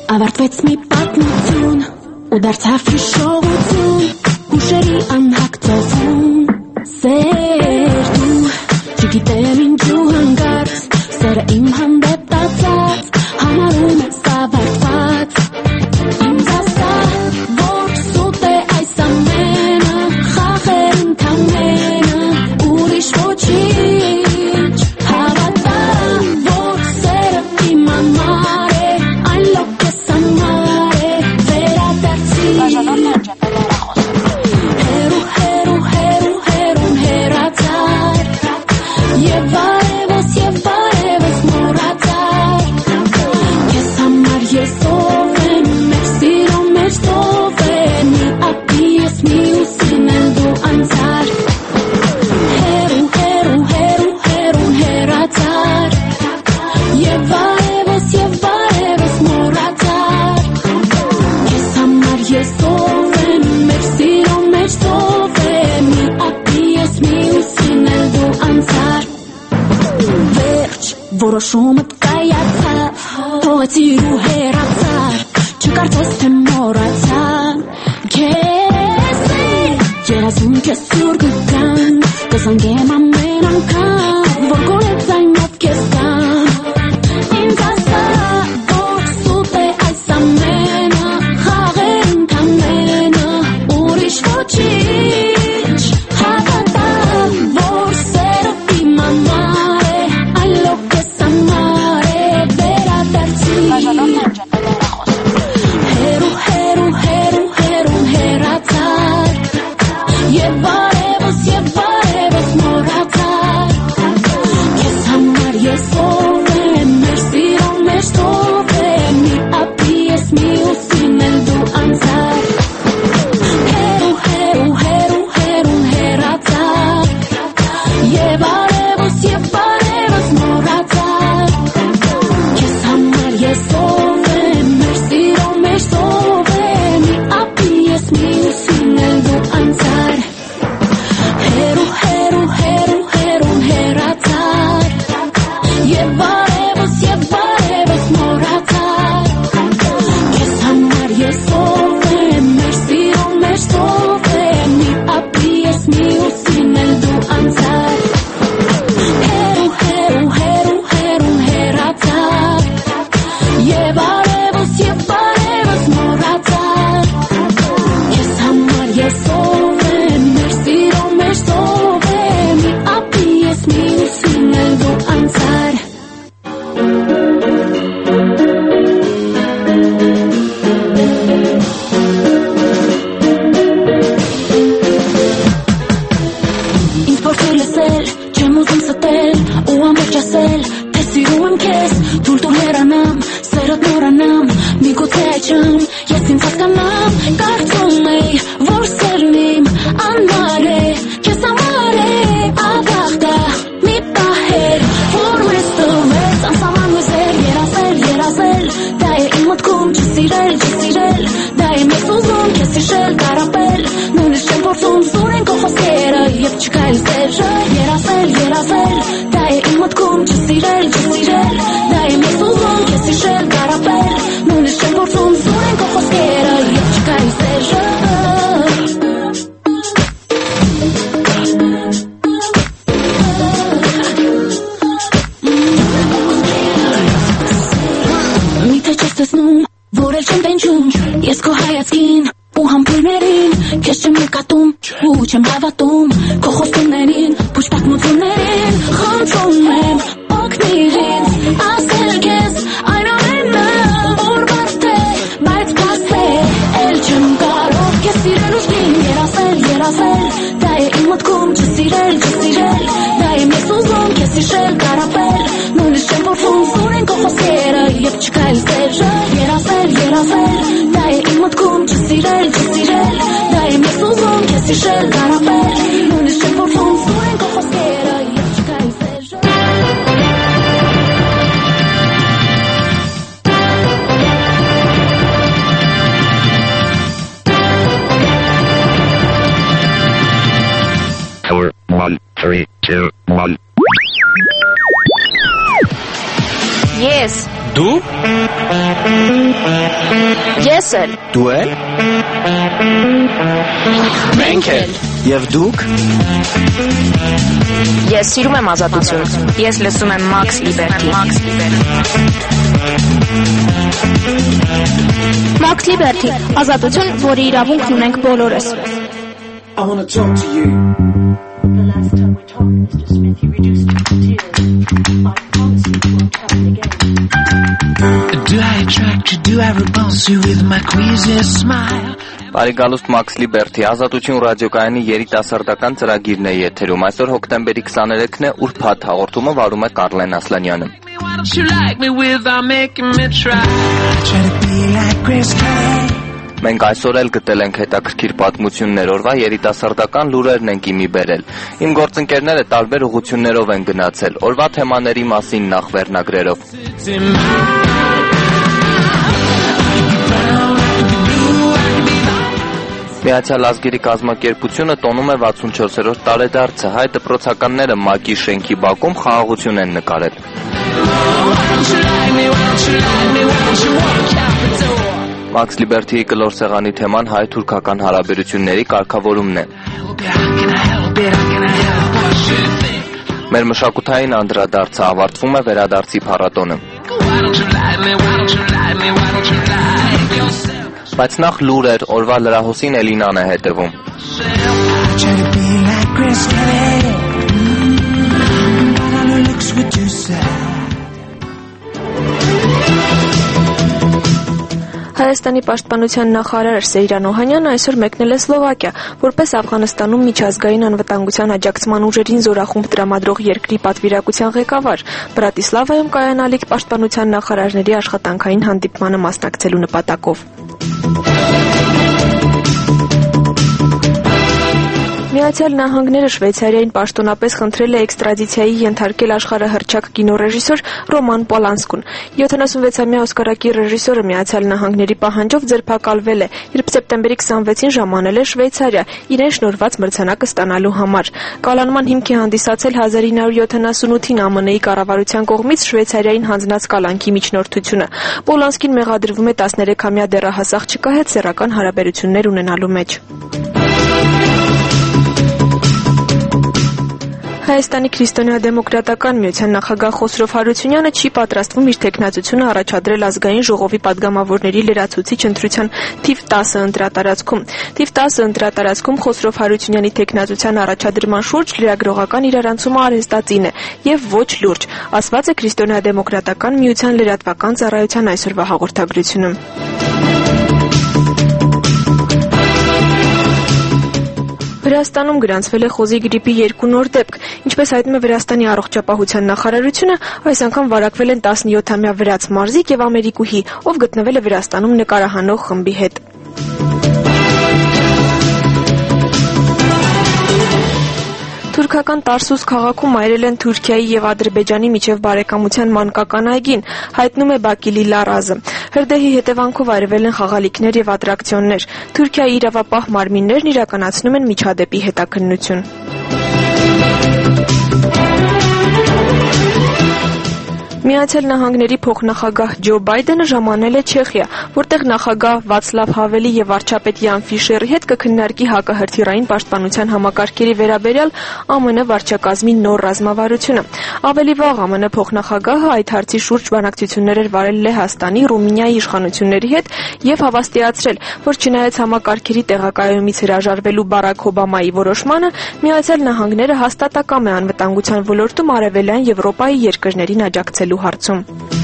Ավարտվեց մի պատմություն ու դարձավ հիշողություն հուշերի անհակ ծովում սեր դու չգիտեմ ինչու հանգարց սերը իմ հանդեպ տածած համարում ես ավարտված ինձ ասա որ սուտ է այս ամենը խաղեր ընդամենը ուրիշ ոչինչ հավատա որ սերը իմ համար է այն լոկես համար է վերադարձի հերուն հերացար և արևս մորացար ես համար ես ով եմ մեր սիրո մեր սով է մի ապի ես մի ուսին էլ դու անցար հերուն հերացար և արևս մորացար ես համար ես ով եմ մեր սիրո մեր սով է մի ապի ես մի ուսին էլ դու անցար վերջ որոշումդ կայացավ թողեցիր ու հեռացար չկարծես թե մոռացան քեզ երազում քեզ սուր գտան կզանգեմ ամեն անգամ որ գորեց այնով քեզ կան ինձ ասա որ սուտ է այս ամենը խաղեր ընդամենը ուրիշ ոչինչ հավատա որ սերը իմ համար է այն լոկես համար է վերադարձի հերուն հերացար և արևս մորացար քեզ համար ես ով եմ մեր սիրո մեր սով է մի ապի ես մի ուսին էլ դու անցար հերուն հերացար և արևս մորացար քեզ համար ես ով եմ մեր սիրո մեր սով է մի ապի ես մի ուսին էլ դու անցար հերուն հերացար և արևս մորացար քեզ համար ես ով եմ մեր սիրո մեր սով է մի ապի ես մի ուսին էլ դու անցար հերուն հերացար և արևս մորացար քեզ համար ես ով եմ մեր սիրո մեր սով է մի ապի ես մի ուսին էլ դու անցար ինձ փորձել լսել չեմ ուզում ստել ու ամբողջ ասել թե սիրում եմ քեզ թույլ տուր հեռանամ սերդ մոռանամ միգուցե այժմ ես ինձ հասկանամ կարծում էի որ սերն իմ անմար է քեզ համար է ավաղտա մի պահեր որ մեզ տվեց անսահման հույսեր երազել դա է իմ մտքում չսիրել դա է մեզ ուզում քեզ հիշել կարապել նույնիսկ չեմ փորձում սուրեն քո խոսքերը և չկայլ սերը երազել դա է իմ մտքում չսիրել դա է մեզ ուզում քեզ հիշել կարապել նույնիսկ չեմ փորձում սուրեն քո խոսքերը և չկայլ սերը միթե չես տեսնում որ էլ չեմ տենչում ես քո հայացքին ու համբույրներին քեզ չեմ նկատում ու չեմ հավատում քո խոսքերներին փուշ պատմություններին խնդրում եմ օգնիր ինձ ասել քեզ այն ամենը որ բարդ է բայց փաստ է էլ չեմ կարող քեզ սիրել ուժգին երազել դա է իմ մտքում չսիրել դա է մեզ ուզում քեզ հիշել կարապել նույնիսկ չեմ փորձում սուրեն քո խոսքերը և չկայլ սերը երազել դա է իմ մտքում չսիրել դա է մեզ ուզում քեզ հիշել կարապել նույնիսկ չեմ փորձում սուրեն քո խոսքերը և չկայլ սերը Four, 1, 3, 2, 1. Ես Դու? Ես էլ։ Դու էլ։ Մենք էլ։ Եվ դուք? Ես սիրում եմ ազատություն։ Ես լսում եմ Max Liberty։ Max Liberty, ազատություն, որի իրավունքն ունենք բոլորս։ I want to talk to you. The last time we talked, Mr. Smith, you reduced me to tears. I promise you it won't happen again. Do I attract you? Do I repulse you with my queasy smile? Բարեկալուստ Max Liberty, Ազատություն ռադիոկայանի երիտասարդական ծրագիրն է եթերում։ Այսօր հոկտեմբերի 23-ն է, ուրբաթ հաղորդումը վարում է Կարլեն Ասլանյանը։ Մենք այսօր էլ գտել ենք հետաքրքիր պատմություններ, օրվա երիտասարդական լուրերն ենք իմի բերել։ Իմ գործընկերները տարբեր ուղղություններով են գնացել, օրվա թեմաների մասին նախ վերնագրերով։ Միացյալ ազգերի կազմակերպությունը տոնում է 64-րդ տարեդարձը, հայ դպրոցականները ՄԱԿ-ի շենքի բակում խաղաղություն են նկարել։ Max Liberty-ի կլոր սեղանի թեման հայ-թուրքական հարաբերությունների կարգավորումն է։ Մեր մշակութային անդրադարձը ավարտվում է վերադարձի փառատոնը։ Բայց նախ լուրեր, օրվա լրահոսին Էլինան է հետևում։ Հայաստանի պաշտպանության նախարար Սեյրան Օհանյանը այսօր մեկնել է Սլովակիա, որպես Աֆղանստանում միջազգային անվտանգության աջակցման ուժերին զորախումբ տրամադրող երկրի պատվիրակության ղեկավար։ Բրատիսլավայում կայանալիք պաշտպանության նախարարների աշխատանքային հանդիպմանը մասնակցելու նպատակով։ Միացյալ Նահանգները Շվեյցարիային պաշտոնապես խնդրել է էքստրադիցիայի ենթարկել աշխարհահռչակ կինոռեժիսոր Ռոման Պոլանսկուն։ 76-ամյա օսկարակիր ռեժիսորը Միացյալ Նահանգների պահանջով ձերբակալվել է, երբ սեպտեմբերի 26-ին ժամանել է Շվեյցարիա իրեն շնորհված մրցանակը ստանալու համար։ Կալանման հիմք է հանդիսացել 1978-ին ԱՄՆ-ի կառավարության կողմից Շվեյցարիային հանձնած կալանքի միջնորդությունը։ Պոլանսկին մեղադրվում է 13-ամյա դեռահաս աղջկա հետ սեռական հարաբերություններ ունենալու մեջ։ Հայաստանի քրիստոնեա-դեմոկրատական միության նախագահ Խոսրով Հարությունյանը չի պատրաստվում իր թեկնածությունը առաջադրել ազգային ժողովի падգամավորների լրացուցիչ ընտրության թիվ 10 ընտրատարածքում։ Թիվ 10 ընտրատարածքում Խոսրով Հարությունյանի թեկնածության առաջադրման շուրջ լրագրողական իրարանցումը արհեստածին է եւ ոչ լուրջ, ասված է քրիստոնեա-դեմոկրատական միության լրատվական ծառայության այսօրվա հաղորդագրությունում։ Վրաստանում գրանցվել է խոզի գրիպի 2 նոր դեպք։ Ինչպես հայտնում է Վրաստանի առողջապահության նախարարությունը, այս անգամ վարակվել են 17-ամյա վրաց մարզիկ եւ ամերիկուհի, ով գտնվել է Վրաստանում նկարահանող խմբի հետ։ Թուրքական Տարսուս քաղաքում այրել են Թուրքիայի եւ Ադրբեջանի միջև բարեկամության մանկական այգին, հայտնում է Բակիլի Լարազը։ Հրդեհի հետևանքով այրվել են խաղալիքներ եւ ատրակցիոններ։ Թուրքիայի իրավապահ մարմիններն իրականացնում են միջադեպի հետաքննություն։ Միացյալ Նահանգների փոխնախագահ Ջո Բայդենը ժամանել է Չեխիա, որտեղ նախագահ Վացլավ Հավելի եւ վարչապետ Յան Ֆիշերի հետ կքննարկի հակահրթիռային պաշտպանության համակարգերի վերաբերյալ ԱՄՆ վարչակազմի նոր ռազմավարությունը։ Ավելի վաղ ԱՄՆ փոխնախագահը այդ հարցի շուրջ բանակցություններ էր վարել Լեհաստանի, Ռումինիայի իշխանությունների հետ եւ հավաստիացրել, որ չնայած համակարգերի տեղակայումից հրաժարվելու Բարակ Օբամայի որոշմանը, Միացյալ Նահանգները հաստատակամ է անվտանգության ոլորտում արևելյան Եվրոպայի երկրներին աջակցելու հարցում։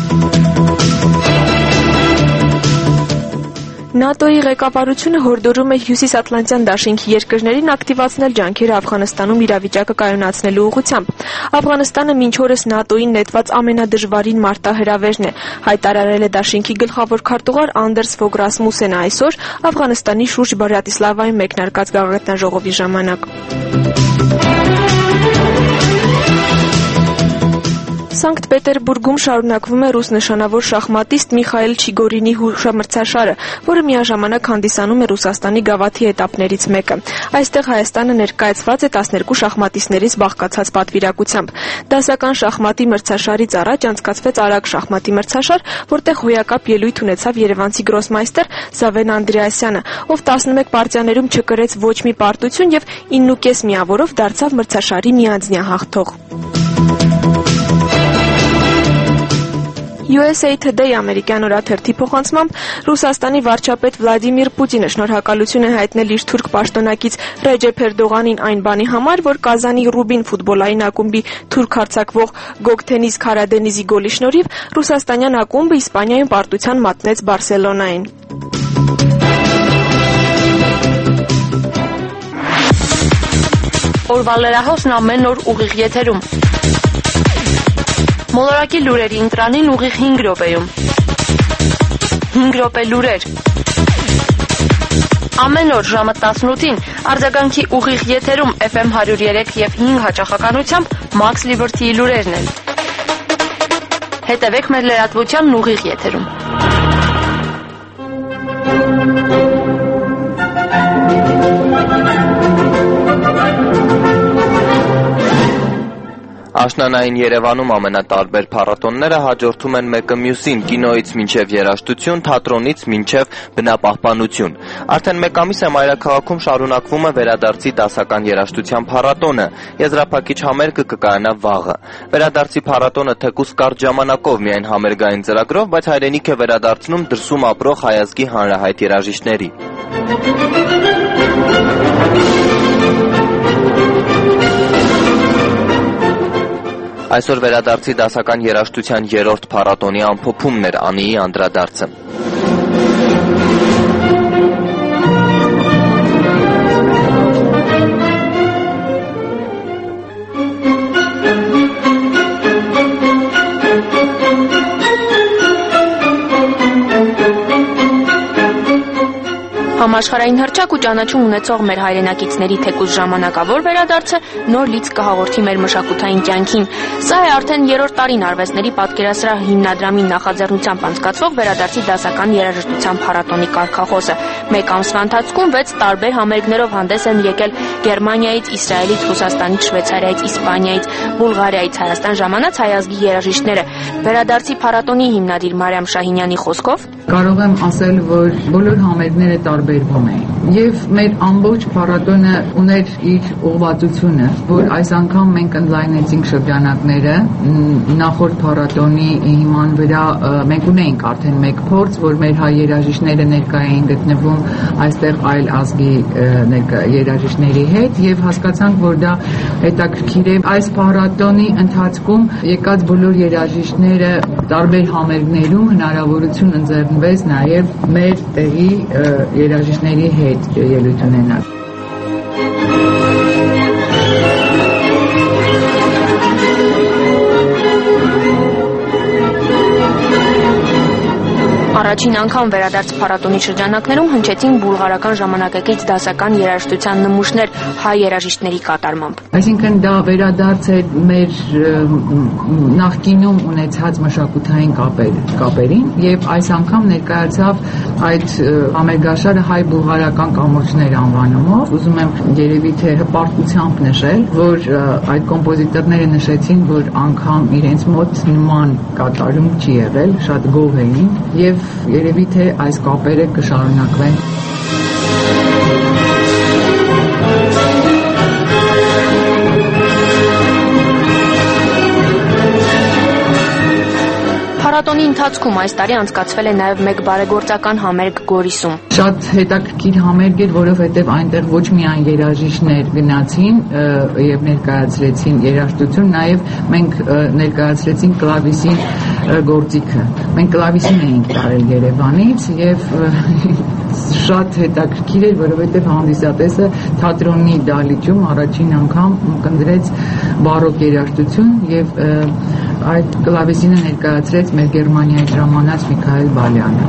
ՆԱՏՕ-ի ղեկավարությունը հորդորում է Հյուսիսատլանտյան դաշինքի երկրներին ակտիվացնել ջանքերը Աֆղանստանում իրավիճակը կայունացնելու ուղղությամբ։ Աֆղանստանը մինչ օրս ՆԱՏՕ-ին նետված ամենադժվարին մարտահրավերն է, հայտարարել է դաշինքի գլխավոր քարտուղար Անդերս Ֆոգ Ռասմուսենը այսօր Աֆղանստանի շուրջ Բրատիսլավայում մեկնարկած գաղտնաժողովի ժամանակ։ Սանկտ Պետերբուրգում շարունակվում է ռուս նշանավոր շախմատիստ Միխայել Չիգորինի հուշամրցաշարը, որը միաժամանակ հանդիսանում է Ռուսաստանի գավաթի էտապներից մեկը։ Այստեղ Հայաստանը ներկայացված է 12 շախմատիստներից բաղկացած պատվիրակությամբ։ Դասական շախմատի մրցաշարից առաջ անցկացվեց արագ շախմատի մրցաշար, որտեղ հոյակապ ելույթ ունեցավ երևանցի գրոսմայստեր Զավեն Անդրեասյանը, ով 11 պարտիաներում չկրեց ոչ մի պարտություն եւ 9.5 միավորով դարձավ մրցաշարի միանձնյա հաղթող։ USA Today ամերիկյան օրաթերթի փոխանցմամբ Ռուսաստանի վարչապետ Վլադիմիր Պուտինը շնորհակալություն է հայտնել իր թուրք պաշտոնակից Ռեջեփ Էրդողանին այն բանի համար, որ Կազանի Ռուբին ֆուտբոլային ակումբի թուրք հարձակվող Գոգթենիս Քարադենիզի գոլի շնորհիվ ռուսաստանյան ակումբը Իսպանիայում պարտության մատնեց Բարսելոնային։ Օրվա լրահոսն ամեն օր ուղիղ եթերում։ Մոլորակի լուրերի ընտրանին ուղիղ 5 րոպեում։ 5 րոպե լուրեր։ Ամեն օր ժամը 18-ին արձագանքի ուղիղ եթերում FM 103 եւ 5 հաճախականությամբ Max Liberty-ի լուրերն են։ Հետևեք մեր լրատվությանն ուղիղ եթերում։ Աշնանային Երևանում ամենատարբեր փառատոնները հաջորդում են մեկը մյուսին՝ կինոյից մինչև երաժշտություն, թատրոնից մինչև բնապահպանություն։ Արդեն մեկ ամիս է մայրաքաղաքում շարունակվում է վերադարձի դասական երաժշտության փառատոնը։ Եզրափակիչ համերգը կկայանա վաղը։ Վերադարձի փառատոնը թեկուզ կարճ ժամանակով միայն համերգային ծրագրով, բայց հայրենիք է վերադարձնում դրսում ապրող հայ ազգի հանրահայտ երաժիշտների։ Այսօր վերադարձի դասական երաժշտության 3-րդ փառատոնի ամփոփումն էր Անիի անդրադարձը։ Համաշխարհային հռչակ ու ճանաչում ունեցող մեր հայրենակիցների թեկուզ ժամանակավոր վերադարձը նոր լիցք կհաղորդի մեր մշակութային կյանքին։ Սա է արդեն 3-րդ տարին արվեստների պատկերասրահ հիմնադրամի նախաձեռնությամբ անցկացվող վերադարձի դասական երաժշտության փառատոնի կարգախոսը։ Մեկ ամսվա ընթացքում 6 տարբեր համերգներով հանդես են եկել Գերմանիայից, Իսրայելից, Ռուսաստանից, Շվեյցարիայից, Իսպանիայից, Բուլղարիայից Հայաստան ժամանած հայ ազգի երաժիշտները։ Վերադարձի փառատոնի հիմնադիր Մարիամ Շահինյանի խոսքով կարող եմ ասել, որ բոլոր համերգները տարբերվում էին եւ մեր ամբողջ փառատոնը ուներ իր ուղղվածությունը, որ այս անգամ մենք ընդլայնեցինք շրջանակները նախորդ փառատոնի հիման վրա մենք ունեինք արդեն մեկ փորձ, որ մեր հայ երաժիշտները ներկա էին գտնվում այստեղ այլ ազգի երաժիշտների հետ եւ հասկացանք, որ դա հետաքրքիր է։ Այս փառատոնի ընթացքում եկած բոլոր երաժիշտները տարբեր համերգներում հնարավորություն ընձեռնվեց նաեւ մեր տեղի երաժիշտների հետ ելույթ ունենալ։ Առաջին անգամ վերադարձ փառատոնի շրջանակներում հնչեցին բուլղարական ժամանակակից դասական երաժշտության նմուշներ հայ երաժիշտների կատարմամբ։ Այսինքն դա վերադարձ է մեր նախկինում ունեցած մշակութային կապերին եւ այս անգամ ներկայացավ այդ համերգաշարը հայ-բուլղարական կամուրջներ անվանումով։ Ուզում եմ երևի թե հպարտությամբ նշել, որ այդ կոմպոզիտորները նշեցին, որ անգամ իրենց մոտ նման կատարում չի եղել, շատ գոհ էին եւ երևի թե այս կապերը կշարունակվեն։ Փառատոնի ընթացքում այս տարի անցկացվել է նաև մեկ բարեգործական համերգ Գորիսում։ Շատ հետաքրքիր համերգ էր, որովհետև այնտեղ ոչ միայն երաժիշտներ գնացին եւ ներկայացրեցին երաժշտություն, նաեւ մենք ներկայացրեցինք կլավիսին գործիքը։ Մենք կլավիսին էինք տարել Երևանից եւ շատ հետաքրքիր էր, որովհետև հանդիսատեսը թատրոնի դահլիճում առաջին անգամ կընտրեց բարոկ երաժշտություն եւ այդ կլավեսինը ներկայացրեց մեր Գերմանիայի ժամանած Միքայել Բալյանը։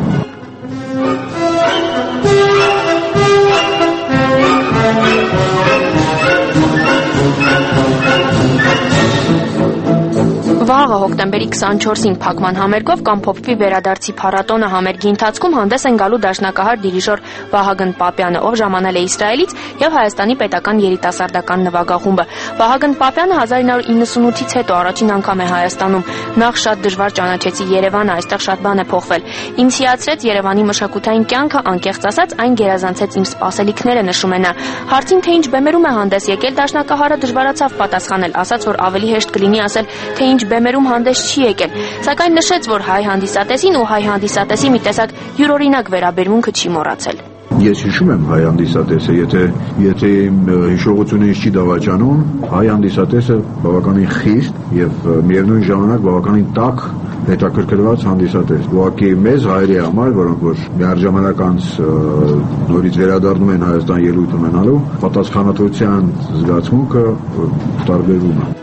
Վաղ Վաղը հոկտեմբերի 24-ին փակման համերգով կամփոփվի վերադարձի փառատոնը համերգի ընթացքում հանդես են գալու դաշնակահար դիրիժոր Վահագն Պապյանը, ով ժամանել է Իսրայելից, եւ Հայաստանի պետական երիտասարդական նվագախումբը։ Վահագն Պապյանը 1998-ից հետո առաջին անգամ է Հայաստանում։ Նախ շատ դժվար ճանաչեցի Երևանը, այստեղ շատ բան է փոխվել։ Ինձ հիացրեց Երևանի մշակութային կյանքը, անկեղծ ասած, այն գերազանցեց իմ սպասելիքները, նշում է նա։ Հարցին թե ինչ բեմերում է հանդես եկել, դաշնակահարը դժվարացավ պատասխանել, ասաց, որ ավելի հեշտ կլինի ասել, թե ինչ բեմերում հանդես չի եկել, սակայն նշեց, որ հայ հանդիսատեսին ու հայ հանդիսատեսի մի տեսակ յուրօրինակ վերաբերմունքը չի մոռացել։ Ես հիշում եմ հայ հանդիսատեսը, եթե իմ հիշողությունը ինձ չի դավաճանում, հայ հանդիսատեսը բավականին խիստ եւ միևնույն ժամանակ բավականին տաք հետաքրքրված հանդիսատես։ Ուղղակի մեզ հայերի համար, որոնք որ միաժամանակ անց նորից վերադառնում են Հայաստան ելույթ ունենալու, պատասխանատվության զգացմունքը տարբերվում է։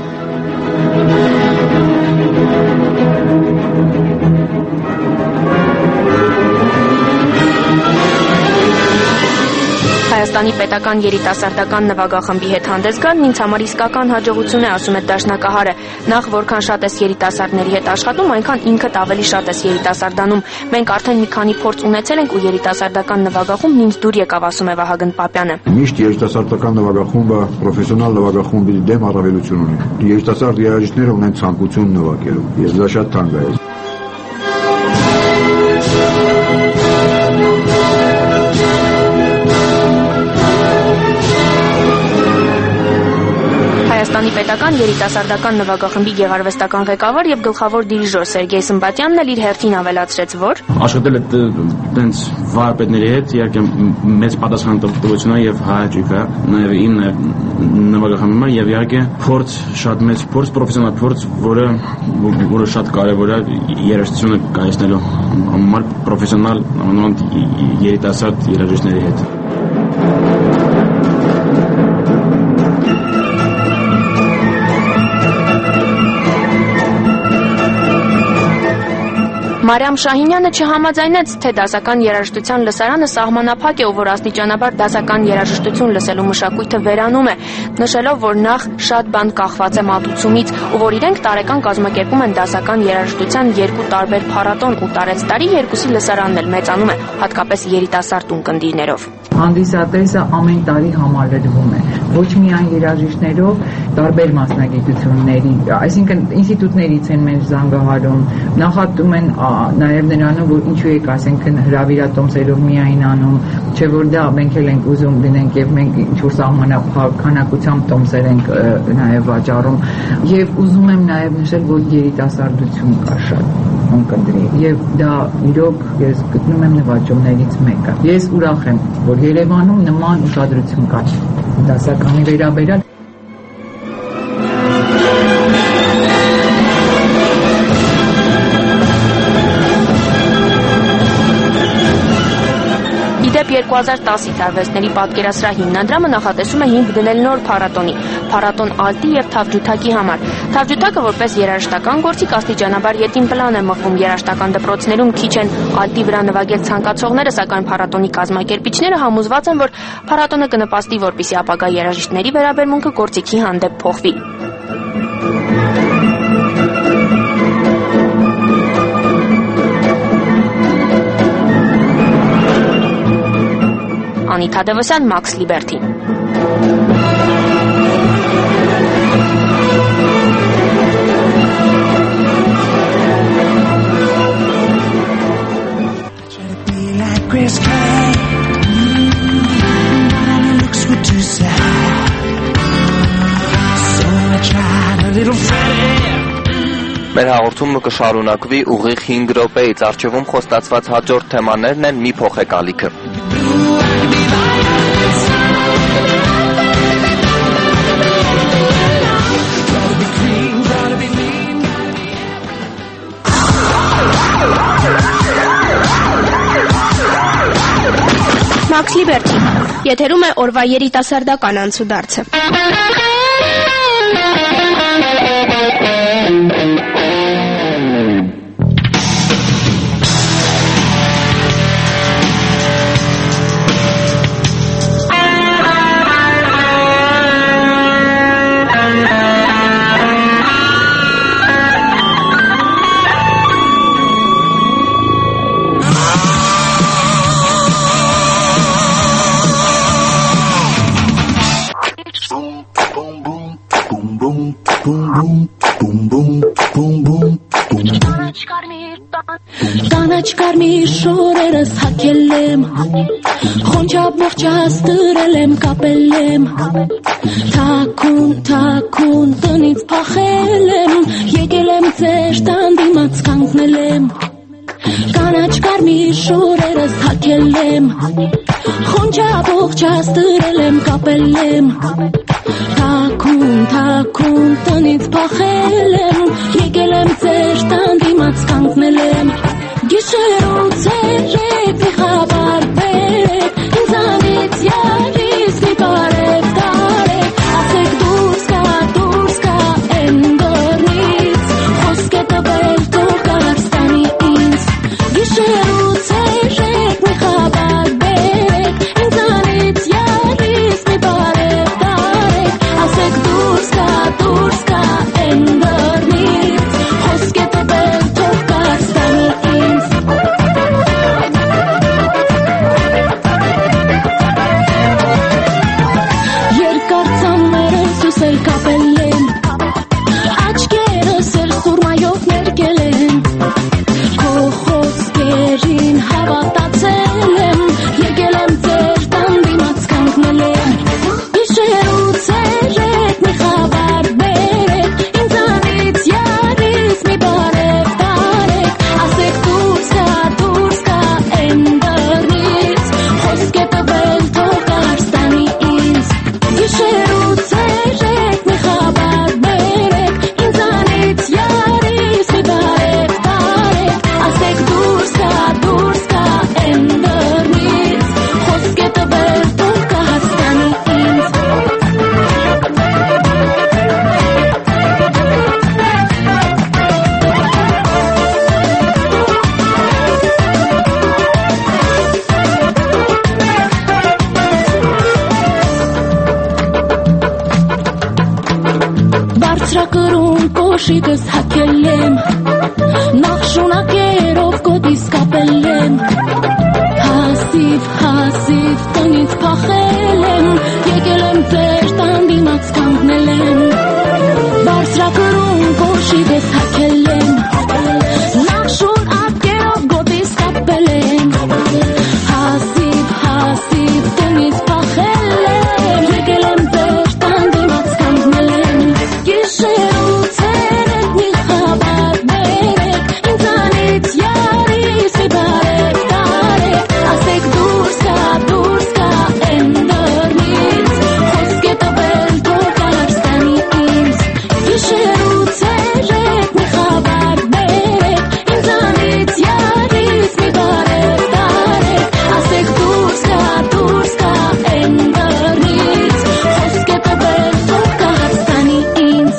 Հայաստանի պետական երիտասարդական նվագախմբի հետ հանդես գալն ինձ համար իսկական հաջողություն է, ասում է դաշնակահարը։ Նախ որքան շատ ես երիտասարդների հետ աշխատում, այնքան ինքդ ավելի շատ ես երիտասարդանում։ Մենք արդեն մի քանի փորձ ունեցել ենք ու երիտասարդական նվագախումբն ինձ դուր եկավ, ասում է Վահագն Պապյանը։ Միշտ երիտասարդական նվագախումբը պրոֆեսիոնալ նվագախումբի դեմ առավելություն ունի։ Երիտասարդ երաժիշտները ունեն ցանկություն նվագելու։ Ես դա շատ թանկ է։ Հայաստանի պետական երիտասարդական նվագախմբի գեղարվեստական ղեկավար եւ գլխավոր դիրիժոր Սերգեյ Սմբատյանն էլ իր հերթին ավելացրեց, որ աշխատել է տենց վարպետների հետ, իհարկե մեծ պատասխանատվություն եւ հաճույք է նաեւ իմ նվագախմբի եւ իհարկե փորձ, շատ մեծ փորձ, պրոֆեսիոնալ փորձ, որը շատ կարեւոր է երաժշտությունը կայացնելու համար պրոֆեսիոնալ անոնց երիտասարդ երաժիշտների հետ։ Մարիամ Շահինյանը չհամաձայնեց, թե դասական երաժշտության լսարանը սահմանափակ է ու որ աստիճանաբար դասական երաժշտություն լսելու մշակույթը վերանում է, նշելով, որ նախ շատ բան կախված է մատուցումից ու որ իրենք տարեկան կազմակերպում են դասական երաժշտության 2 տարբեր փառատոն ու տարեցտարի 2-ի լսարանն էլ մեծանում է, հատկապես երիտասարդ ունկնդիրներով։ Հանդիսատեսը ամեն տարի համալրվում է, ոչ միայն երաժիշտներով, տարբեր մասնագիտությունների, այսինքն ինստիտուտներից են մենք զանգահարում, նախատում են նաև նրանով, որ ինչու եք ասենք հրավիրատոմսերով միայն անում, չէ որ դա մենք էլ ենք ուզում լինենք եւ մենք ինչ-որ սահմանափակ քանակությամբ տոմսեր ենք նաև վաճառում եւ ուզում եմ նաև նշել, որ երիտասարդություն կա շատ ունկնդրի եւ դա իրոք ես գտնում եմ նվաճումներից մեկը։ Ես ուրախ եմ, որ Երևանում նման ուշադրություն կա դասականի վերաբերյալ։ Իդեպ 2010-ի տարվեստների պատկերասրահ հիմնադրամը նախատեսում է հիմք դնել նոր փառատոնի, փառատոն ալտի եւ թավջութակի համար։ Թավջութակը որպես երաժշտական գործիք աստիճանաբար ետին պլան է մղվում երաժշտական դպրոցներում քիչ են ալտի վրա նվագել ցանկացողները, սակայն փառատոնի կազմակերպիչները համոզված են, որ փառատոնը կնպաստի, որպեսզի ապագա երաժիշտների վերաբերմունքը գործիքի հանդեպ փոխվի։ Անիթա Դևոսյան, Մաքս Լիբերթին։ Մեր հաղորդումը կշարունակվի ուղիղ 5 րոպեից, առջևում խոստացված հաջորդ թեմաներն են՝ մի փոխեք ալիքը։ Մաքս Լիբերթին, եթերում է օրվա երիտասարդական անցուդարձը։ Կանաչ կարմիր շորերս հագել եմ, խոնչապ ողջած դրել եմ, կապել եմ, թաքուն տնից փախել եմ, եկել եմ ձեր տան դիմաց կանգնել եմ, կանաչ կարմիր շորերս հագել եմ, խոնչապ ողջած դրել եմ, կապել եմ, թաքուն տնից փախել եմ, եկել եմ ձեր տան դիմաց կանգնել եմ, գիշերոց երեք մի խաբար բերեք, ինձանից յալիս մի բարև տարեք, ասեք դուրս կա են դորնից, խոսք է տվել թող Կախարստանի ինձ, գիշերոց երեք մի խաբար բերեք, ինձանից յալիս մի բարև տարեք, ասեք դուրս կա են դորնից, խոսք է տվել թող Կախարստանի ինձ. Երկար ծամերս ուսել կապել եմ, աչքերս էլ սուրմայով ներկել եմ, քո խոսքերին հավատացել եմ, եկել եմ ձեր տան դիմաց կանգնել եմ, գիշերոց երեք մի խաբար բերեք, ինձանից յալիս մի բարև տարեք, ասեք դուրս կա են դռնից, խոսք է տվել թող Կախարստանի ինձ, գիշերոց երեք մի խաբար բերեք, ինձանից յալիս մի բարև տարեք, ասեք դուրս կա են դռնից, խոսք է տվել թող Կախարստանի ինձ. Բարձրակրուն կոշիկս հագել եմ, նախ շունակերով գոտիս կապել եմ, հասիվ տնից փախել եմ, եկել եմ ձեր տան դիմաց կանգնել եմ, բարձրակրուն կոշիկս հագել եմ, նախ շունակերով գոտիս կապել եմ, հասիվ տնից փախել եմ, եկել եմ ձեր տան դիմաց կանգնել եմ, գիշերոց երեք մի խաբար բերեք, ինձանից յալիս մի բարև տարեք, ասեք դուրս կա են դռնից, խոսք է տվել թող Կախարստանի ինձ, գիշերոց երեք մի խաբար բերեք, ինձանից յալիս մի բարև տարեք, ասեք դուրս կա են դռնից, խոսք է տվել թող Կախարստանի ինձ.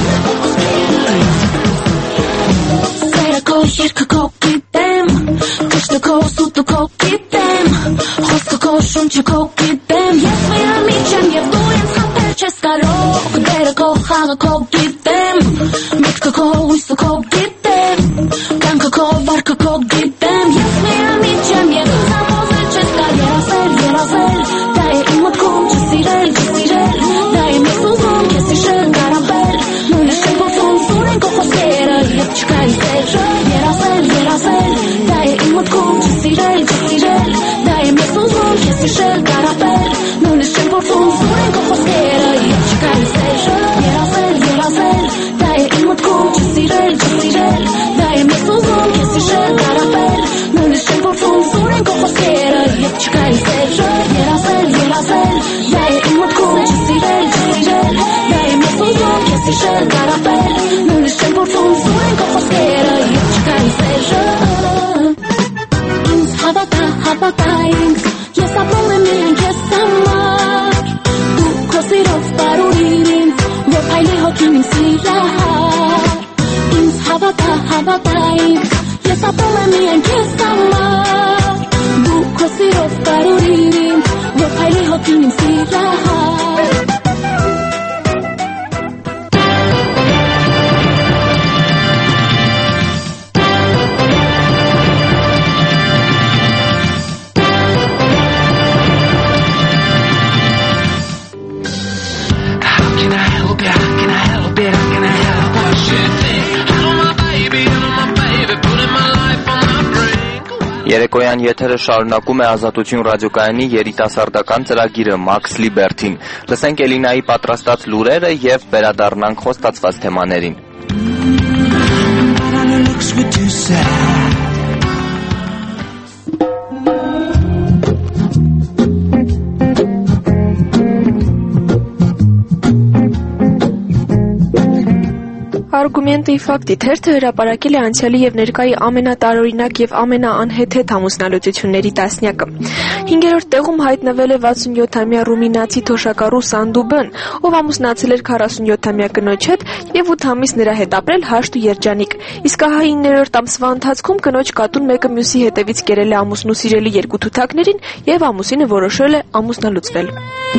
Սերը քո երկը քո գիտեմ, կշտը քո սուտը քո գիտեմ, խոսքը քո շունչը քո գիտեմ, ես միամիջ եմ և դու ինձ խաբել չես կարող, դերը քո խաղը քո գիտեմ, միտքը քո հույսը քո գիտեմ, կյանքը քո վարքը քո գիտեմ, ես միամիջ եմ և ինձ համոզել չես կարող, երազել, դա է իմ մտքում չսիրել, դա է մեզ ուզում քեզ հիշել կարապել, նույնիսկ չեմ փորձում սուրեն քո խոսքերը և չկա իմ սերը, երազել, դա է իմ մտքում չսիրել, դա է մեզ ուզում քեզ հիշել կարապել, նույնիսկ չեմ փորձում սուրեն քո խոսքերը և չկա իմ սերը, երազել, դա է իմ մտքում չսիրել, դա է մեզ ուզում քեզ հիշել կարապել, նույնիսկ չեմ փորձում սուրեն քո խոսքերը և չկա իմ սերը, երազել, դա է իմ մտքում չսիրել, դա է մեզ ուզում քեզ հիշել կարապել, նույնիսկ չեմ փորձում սուրեն քո խոսքերը և չկա իմ սերը. Ինձ հավատա ինձ, ես ապրում եմ միայն քեզ համար, դու քո սիրով բարուրիր ինձ, որ փայլի հոգին իմ սիրահար, ինձ հավատա ինձ, ես ապրում եմ միայն քեզ համար, դու քո սիրով բարուրիր ինձ, որ փայլի հոգին իմ սիրահար. How can I help you? How can երեկոյան եթերը շարունակում է Ազատություն ռադիոկայանի երիտասարդական ծրագիրը Max Liberty-ն։ Լսենք Էլինայի պատրաստած լուրերը եւ վերադառնանք խոստացված թեմաներին։ Արգումենտի ֆակտի թերթը հրապարակել է անցյալի եւ ներկայի ամենատարօրինակ եւ ամենաանհեթեթ ամուսնալուծությունների տասնյակը։ 5-րդ տեղում հայտնվել է 67-ամյա ռումինացի թոշակառու Սանդուբն, ով ամուսնացել էր 47-ամյա կնոջ հետ եւ 8 ամիս նրա հետ ապրել հաշտ ու երջանիկ։ Իսկ ահա 9-րդ ամսվա ընթացքում կնոջ կատուն մեկը մյուսի հետևից կերել է ամուսնու սիրելի երկու թութակներին եւ ամուսինը որոշել է ամուսնալուծվել։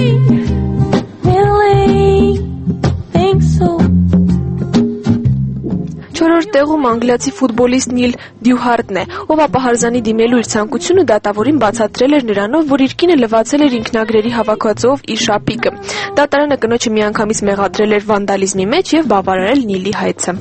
Չորրորդ տեղում անգլիացի ֆուտբոլիստ Նիլ Դյուհարտն է, ով ապահարզանի դիմելու իր ցանկությունը դատավորին բացատրել էր նրանով, որ իր կինը լվացել էր ինքնագրերի հավաքածուով իր շապիկը։ Դատարանը կնոջը միանգամից մեղադրել էր վանդալիզմի մեջ եւ բավարարել Նիլի հայցը։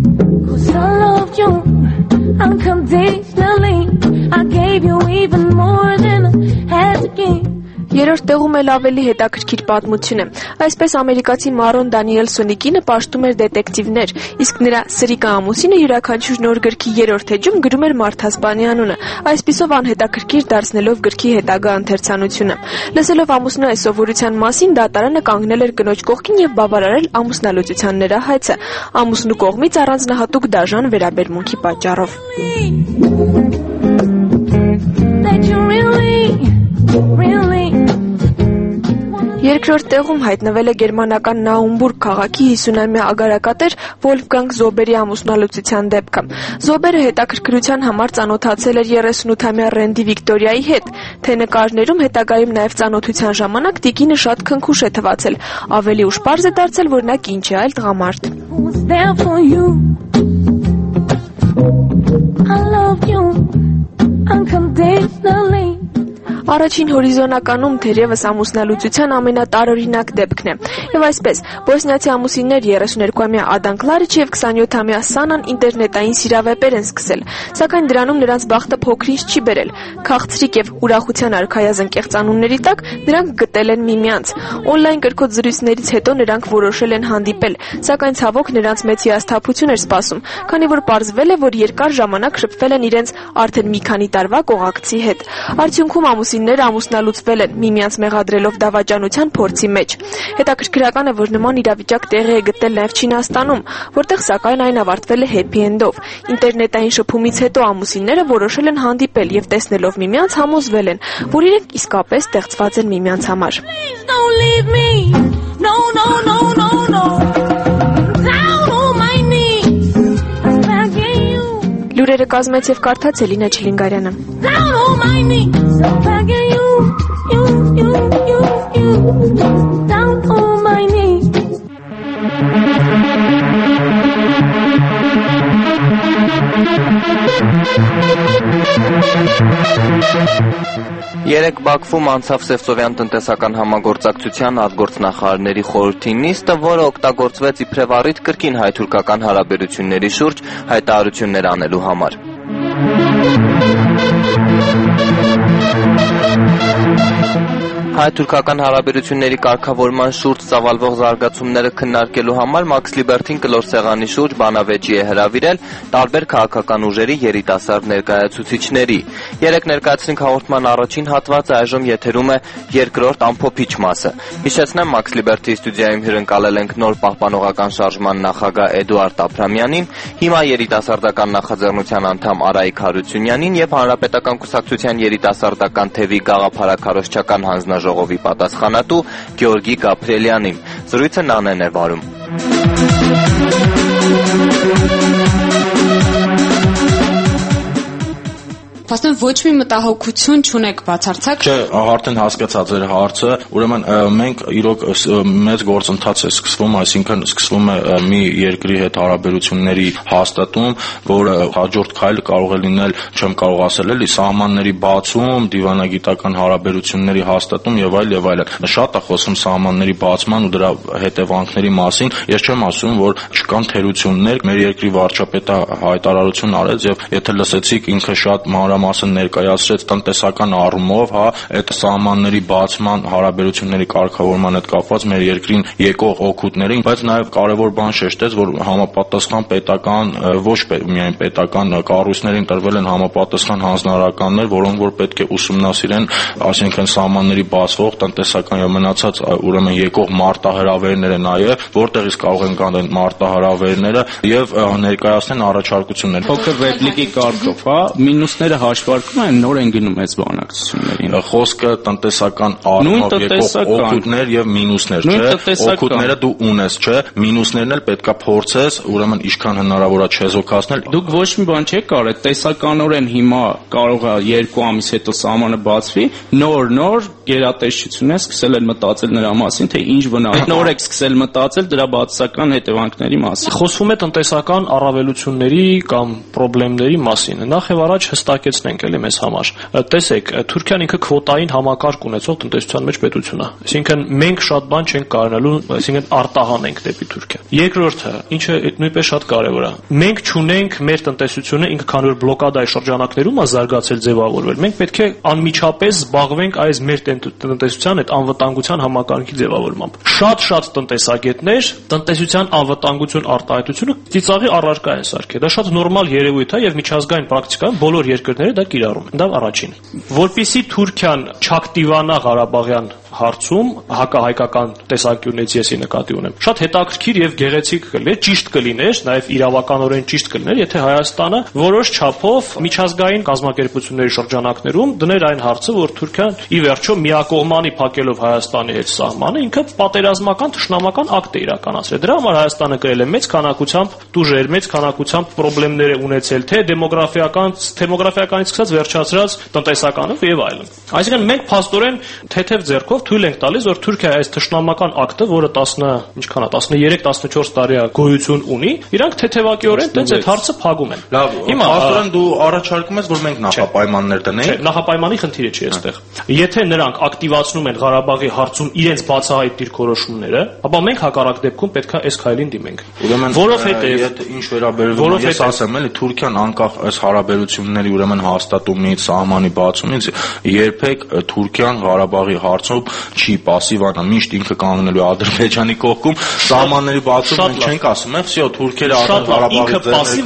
Երրորդ տեղում էլ ավելի հետաքրքիր պատմություն է։ Այսպես ամերիկացի Մարոն Դանիելսոնի կինը պաշտում էր դետեկտիվներ, իսկ նրա սրիկա ամուսինը յուրաքանչյուր նոր գրքի երրորդ էջում գրում էր Մարթասպանի անունը, այսպիսով անհետաքրքիր դարձնելով գրքի հետագա ընթերցանությունը։ Լսելով ամուսնու այս սովորության մասին, դատարանը կանգնել էր կնոջ կողքին եւ բավարարել ամուսնալուծության նրա հայցը, ամուսնու կողմից առանձնահատուկ դաժան վերաբերմունքի պատճառով։ Երկրորդ տեղում հայտնվել է գերմանական Նաումբուրգ քաղաքի 50-ամյա ագարակատեր Վոլֆգանգ Զոբերի ամուսնալուծության դեպքը։ Զոբերը հետաքրքրության համար ծանոթացել էր 38-ամյա Ռենդի Վիկտորիայի հետ, թե նկարներում հետագայում նաև ծանոթության ժամանակ տիկինը շատ քնքուշ է թվացել։ Ավելի ուշ պարզ է դարձել, որ նա կին չէ, այլ տղամարդ։ Առաջին հորիզոնականում թերևս ամուսնալուծության ամենատարօրինակ դեպքն է։ Եվ այսպես, բոսնիացի ամուսիններ 32-ամյա Ադան Կլարիչ եւ 27-ամյա Սանան ինտերնետային սիրավեպեր են սկսել, սակայն դրանում նրանց բախտը փոքրինչ չի բերել։ Քաղցրիկ եւ ուրախության արքայազն կեղծանունների տակ նրանք գտել են միմյանց։ Օնլայն կրկոտ զրույցներից հետո նրանք որոշել են հանդիպել, սակայն ցավոք նրանց մեծ հիասթափություն էր սպասում, քանի որ պարզվել է, որ երկար ժամանակ շփվել են իրենց արդեն մի քանի տարվա կողակցի հետ։ Արդյունքում ամուսինները ամուսնալուծվել են, միմյանց մեղադրելով դավաճանության փորձի մեջ։ Հետաքրքրական է, որ նման իրավիճակ տեղի է գտել նաև Չինաստանում, որտեղ սակայն այն ավարտվել է հեփի էնդով։ Ինտերնետային շփումից հետո ամուսինները որոշել են հանդիպել եւ տեսնելով միմյանց համոզվել են, որ իրենք իսկապես ստեղծված են միմյանց համար։ Լուրերը կազմեց եւ կարդաց Էլինա Չիլինգարյանը։ Երեկ Բաքվում անցավ Սևծովյան տնտեսական համագործակցության արտգործնախարարների խորհրդի նիստը, որը օգտագործվեց իբրև առիթ կրկին հայ-թուրքական հարաբերությունների շուրջ հայտարարություններ անելու համար։ Հայ-թուրքական հարաբերությունների կարգավորման շուրջ ծավալվող զարգացումները քննարկելու համար Max Liberty-ն կլոր սեղանի շուրջ բանավեճի է հրավիրել տարբեր քաղաքական ուժերի երիտասարդ ներկայացուցիչների։ Երեկ ներկայացնենք հաղորդման առաջին հատվածը, այժմ եթերում է երկրորդ ամփոփիչ մասը։ Հիշեցնեմ, Max Liberty-ի ստուդիայում հյուրընկալել ենք նոր պահպանողական շարժման նախագահ Էդուարդ Աբրամյանին, հիմա երիտասարդական նախաձեռնության անդամ Արայիկ Հարությունյանին եւ Հանրապետական կուսակցության երիտասարդական թևի գաղափարաքարոզչական հանձնաժողովի պատասխանատու Գեորգի Գաբրիելյանին։ Զրույցը Նանեն է վարում։ Փաստորեն ոչ մի մտահոգություն չունեք բացարձակ։ Չէ, արդեն հասկացա ձեր հարցը, ուրեմն մենք իրոք մեծ գործընթաց է սկսվում, այսինքն սկսվում է մի երկրի հետ հարաբերությունների հաստատում, որը հաջորդ քայլը կարող է լինել, չեմ կարող ասել էլի, սահմանների բացում, դիվանագիտական հարաբերությունների հաստատում եւ այլ եւ այլն։ Շատ է խոսում սահմանների բացման ու դրա հետևանքների մասին։ Ես չեմ ասում, որ չկան թերություններ, մեր երկրի վարչապետը հայտարարություն արեց եւ եթե լսեցիք ինքը շատ մանրամասն մանրամասն ներկայացրեց տնտեսական առումով, հա, այդ սահմանների բացման հարաբերությունների կարգավորման հետ կապված մեր երկրին եկող օգուտներին, բայց նաև կարևոր բան շեշտեց, որ համապատասխան պետական, ոչ միայն պետական կառույցներին տրվել են համապատասխան հանձնարարականներ, որոնք որ պետք է ուսումնասիրեն, այսինքն սահմանների բացվող տնտեսական եւ մնացած ուրեմն եկող մարտահրավերները նաև, որտեղից կարող են գալ այն մարտահրավերները եւ ներկայացնեն առաջարկություններ։ Փոքր ռեպլիկի կարգով, հա, մինուսները հաշվարկվում են, նոր են գնում այս բանակցություններին։ Խոսքը տնտեսական առումով եկող օգուտներ եւ մինուսներ, չէ՞։ Օգուտները դու ունես, չէ՞։ Մինուսներն էլ պետքա փորձես, ուրեմն ինչքան հնարավոր է չեզոքացնել։ Դուք ոչ մի բան չեք կարել, տեսականորեն հիմա կարող է 2 ամիս հետո սահմանը բացվի, նոր գերատեսչությունն է սկսել են մտածել նրա մասին, թե ինչ վնաս։ Նոր եք սկսել մտածել դրա բացասական հետևանքների մասին։ Խոսվում է տնտեսական առավելությունների կամ խնդիրների մասին։ Նախ եւ առաջ հստակեցնենք էլի մեզ համար։ Տեսեք, Թուրքիան ինքը քվոտային համակարգ ունեցող տնտեսության մեջ պետություն է։ Այսինքն մենք շատ բան չենք կարողանալու, այսինքն արտահանենք դեպի Թուրքիա։ Երկրորդը, ինչը նույնպես շատ կարևոր է։ Մենք չունենք մեր տնտեսությունը, ինքը քանի որ բլոկադայի շրջանակներում է զարգացել, ձևավորվել։ Մենք պետք է անմիջապես զբաղվենք այս մեր տնտեսության այդ անվտանգության համակարգի ձևավորմամբ։ Շատ տնտեսագետներ տնտեսության անվտանգություն արտահայտությունը ծիծաղի առարկա են սարքել։ Դա շատ նորմալ երևույթ է եւ միջազգային պրակտիկայում բոլոր երկրները դա կիրառում են։ Դա առաջին։ Որպեսզի Թուրքիան չակտիվանա Ղարաբաղյան հարցում հակահայկական տեսանկյունից եսի նկատի ունեմ։ Շատ հետաքրքիր եւ գեղեցիկ կլիներ, ճիշտ կլիներ, նաեւ իրավականորեն ճիշտ կլիներ, եթե Հայաստանը որոշ չափով միջազգային կազմակերպությունների շրջանակներում դներ այն հարցը, որ Թուրքիան ի վերջո միակողմանի փակելով Հայաստանի հետ սահմանը ինքը պատերազմական թշնամական ակտ է իրականացրել։ Դրա համար Հայաստանը կրել է մեծ քանակությամբ տուժեր, մեծ քանակությամբ խնդիրներ է ունեցել, թե դեմոգրաֆիականից սկսած վերջացրած տնտեսականով եւ այլն։ Այսինքն մենք փաստորեն թեթև ձեռքով թույլ ենք տալիս, որ Թուրքիայի այս թշնամական ակտը, որը 13-14 տարի գոյություն ունի, իրանք թեթևակիորեն տենց այդ հարցը փակում են։ Լավ, հիմա փաստորեն դու առաջարկում ես, որ մենք նախապայմաններ դնենք։ Չէ, նախապայմանի խնդիրը չի այստեղ։ Եթե նրանք ակտիվացնում են Ղարաբաղի հարցում իրենց բացահայտ դիրքորոշումները, ապա մենք հակառակ դեպքում պետքա այս քայլին դիմենք։ Որովհետեւ ինչ վերաբերվում է, ես ասեմ էլի, Թուրքիան անկախ այս հարաբերությունների ուրեմն հաստատումից, սահմանի բացումից երբեք Թուրքիան Ղարաբաղի հարցում չի пассивանա, միշտ ինքը կանգնելու Ադրբեջանի կողքում, սահմանների բացում մենք չենք ասում, վсё, թուրքերը արդեն Ղարաբաղի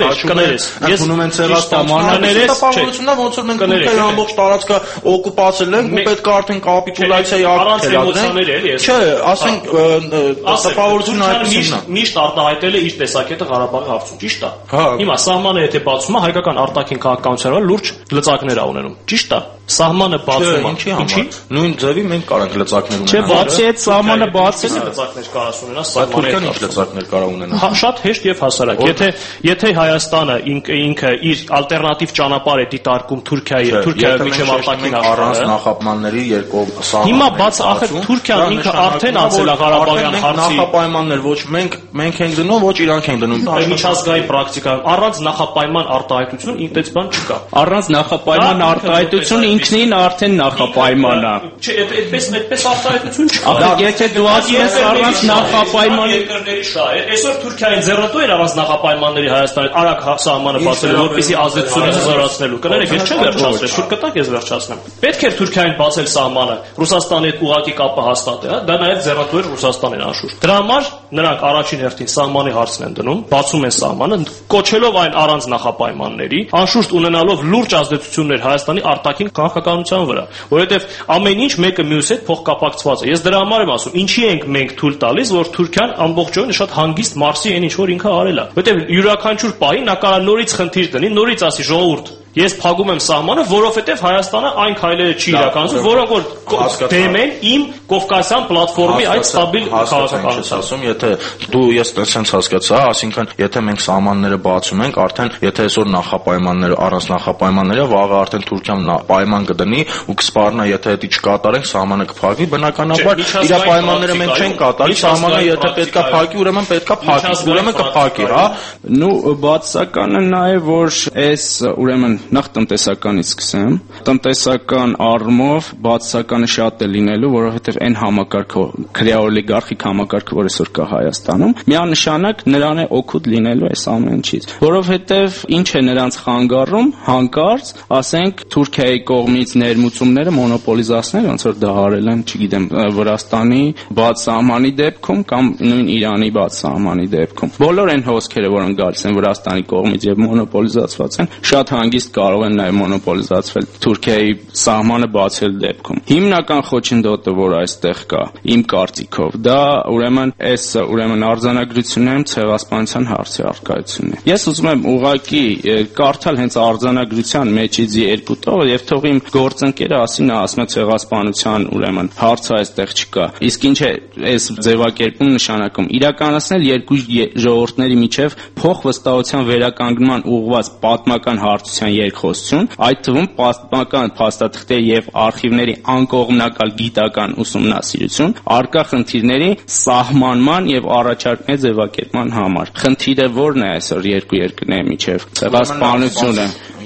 ընդունում են ցեղասպանությունները, ոնց որ մենք թուրքերը ամբողջ տարածքը օկուպացել ենք, ու պետք է արդեն կապիտուլյացիայի ակտ թելադրենք։ Չէ, ասենք տպավորությունը այդպեսին է։ Միշտ արտահայտել է իր տեսակետը Ղարաբաղի հարցում, ճիշտ է։ Հիմա սահմանը եթե բացվում է, հայկական արտաքին քաղաքականության վրա լուրջ լծակներ ա ունենում, ճիշտ է։ Սահմանը բացում է, ինչի՞։ Նույն ձևի մենք կարանք լծակներ ունենալ։ Չէ, բացի այդ սահմանը բացել է, լծակներ կարաս ունենա, սահմանը ինչ լծակներ կարա ունենա։ Շատ հեշտ եւ հասարակ։ Եթե Հայաստանը ինքը իր ալտերնատիվ ճանապարհ է դիտարկում Թուրքիայի միջև արտաքին առանց նախապայմանների երկով սահման։ Հիմա բաց ախր Թուրքիան ինքը արդեն անցել է Ղարաբաղյան հարցի նախապայմաններ, ոչ մենք ենք դնում, ոչ իրանք են դնում։ Միջազգային պրակտիկայում առանց նախապայման արտահայտություն ինտենց բան չկա։ Առանց նախապայման արտահայտություն ինքնին արդեն նախապայման է։ Չէ, այդպես արտահայտություն չկա։ Եթե դու ասում ես առանց նախապայմանի երկրների շահ, այսօր Թուրքիային ձեռնտու էր առանց նախապայմանների Հայաստանի արագ սահմանը բացել, որպեսզի ազդեցությունը զորացնելու։ Կներեք, ես չեմ վերջացրել, շուտ կտակ ես վերջացնեմ։ Պետք էր Թուրքիային բացել սահմանը, Ռուսաստանի հետ ուղղակի կապը հաստատել, դա նաև ձեռնտու էր Ռուսաստանին անշուշտ։ Դրա համար նրանք առաջին հերթին սահմանի հարցն են դնում, բացում են սահմանը, կոչելով այն առանց նախապայմանների, անշուշտ ունենալով լուրջ ազդեցություններ Հայաստանի արտաքին քաղաքականության վրա, որովհետև ամեն ինչ մեկը մյուսի հետ փոխկապակցված է։ Ես դրա համար եմ ասում, ինչի ենք մենք թույլ տալիս, որ Թուրքիան ամբողջովին շատ հանգիստ մարսի այն ինչ որ ինքը արել է։ Որովհետև յուրաքանչյուր պահի նա կարող նորից խնդիր դնի, նորից ասի ժողովուրդ ես փակում եմ սահմանը, որովհետև Հայաստանը այն քայլերը չի իրականացնում, որոնք որ դեմ են իմ Կովկասյան պլատֆորմի այդ ստաբիլ քաղաքականության։ Եթե դու ես sense հասկացա, այսինքն եթե մենք սահմանները բացում ենք, արդեն եթե այսօր նախապայմանները առանց նախապայմանների, վաղը արդեն Թուրքիան պայման կդնի ու կսպառնա, եթե դա չկատարենք, սահմանը կփակվի, բնականաբար իր պայմանները մենք չենք կատարի, սահմանը եթե պետքա փակի, ուրեմն պետքա փակի, ուրեմն կփակի, հա։ Նու բացականը նա է, որ այս ուրեմն նախ տնտեսականից սկսեմ։ Տնտեսական առումով բացականը շատ է լինելու, որովհետև այն համակարգը, քրեաօլիգարխիկ համակարգը, որ այսօր կա Հայաստանում, միանշանակ նրան է օգուտ լինելու այս ամեն ինչից, որովհետև ինչ է նրանց խանգարում, հանկարծ, ասենք Թուրքիայի կողմից ներմուծումները մոնոպոլիզացնել, ոնց որ դա արել են, չգիտեմ, Վրաստանի բաց սահմանի դեպքում կամ նույն Իրանի բաց սահմանի դեպքում։ Բոլոր այն հոսքերը, որոնք գալիս են Վրաստանի կողմից եւ մոնոպոլիզացված են, շատ հանգիստ կարող են նաեւ մոնոպոլիզացվել Թուրքիայի սահմանը բացել դեպքում։ Հիմնական խոչընդոտը, որ այստեղ կա, իմ կարծիքով, դա ուրեմն արձանագրություններում ցեղասպանության հարցի առկայությունն է։ Ես ուզում եմ ուղղակի կարդալ հենց արձանագրության մեջից երկու տողը եւ թող իմ գործընկերը ասի, նա ասում է ցեղասպանության ուրեմն հարցը այստեղ չկա։ Իսկ ինչ է այս ձևակերպում նշանակում իրականացնել երկու ժողովուրդների միջև փոխվստահության վերականգնման ուղղված պատմական հարցության երկխոսություն, այդ թվում պատմական փաստաթղթերի եւ արխիվների անկողմնակալ գիտական ուսումնասիրություն, արկա խնդիրների սահմանման եւ առաջարկների ձևակերպման համար։ Խնդիրը ո՞րն է այսօր երկու երկրների միջև։ Ցեղասպանությունը։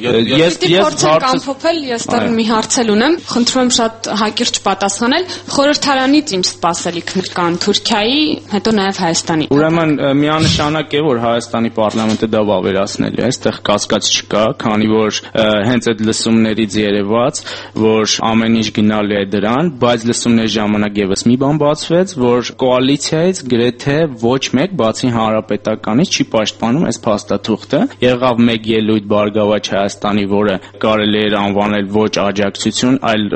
Ես ամփոփել, ես դեռ մի հարց ունեմ, խնդրում եմ շատ հակիրճ պատասխանել, խորհրդարանից ինչ սպասելիքներ կան Թուրքիայի, հետո նաև Հայաստանի։ Ուրեմն միանշանակ է, որ Հայաստանի պարլամենտը դա վավերացնել է, այստեղ կասկած չկա, քանի որ հենց այդ լսումներից երևաց, որ ամեն ինչ գնալու է դրան, բայց լսումների ժամանակ եւս մի բան բացվեց, որ կոալիցիայից գրեթե ոչ մեկ, բացի հանրապետականից, չի պաշտպանում այս փաստաթուղթը։ Եղավ մեկ ելույթ Բարգավաճ Հայաստանի, որը կարելի էր անվանել ոչ աջակցություն, այլ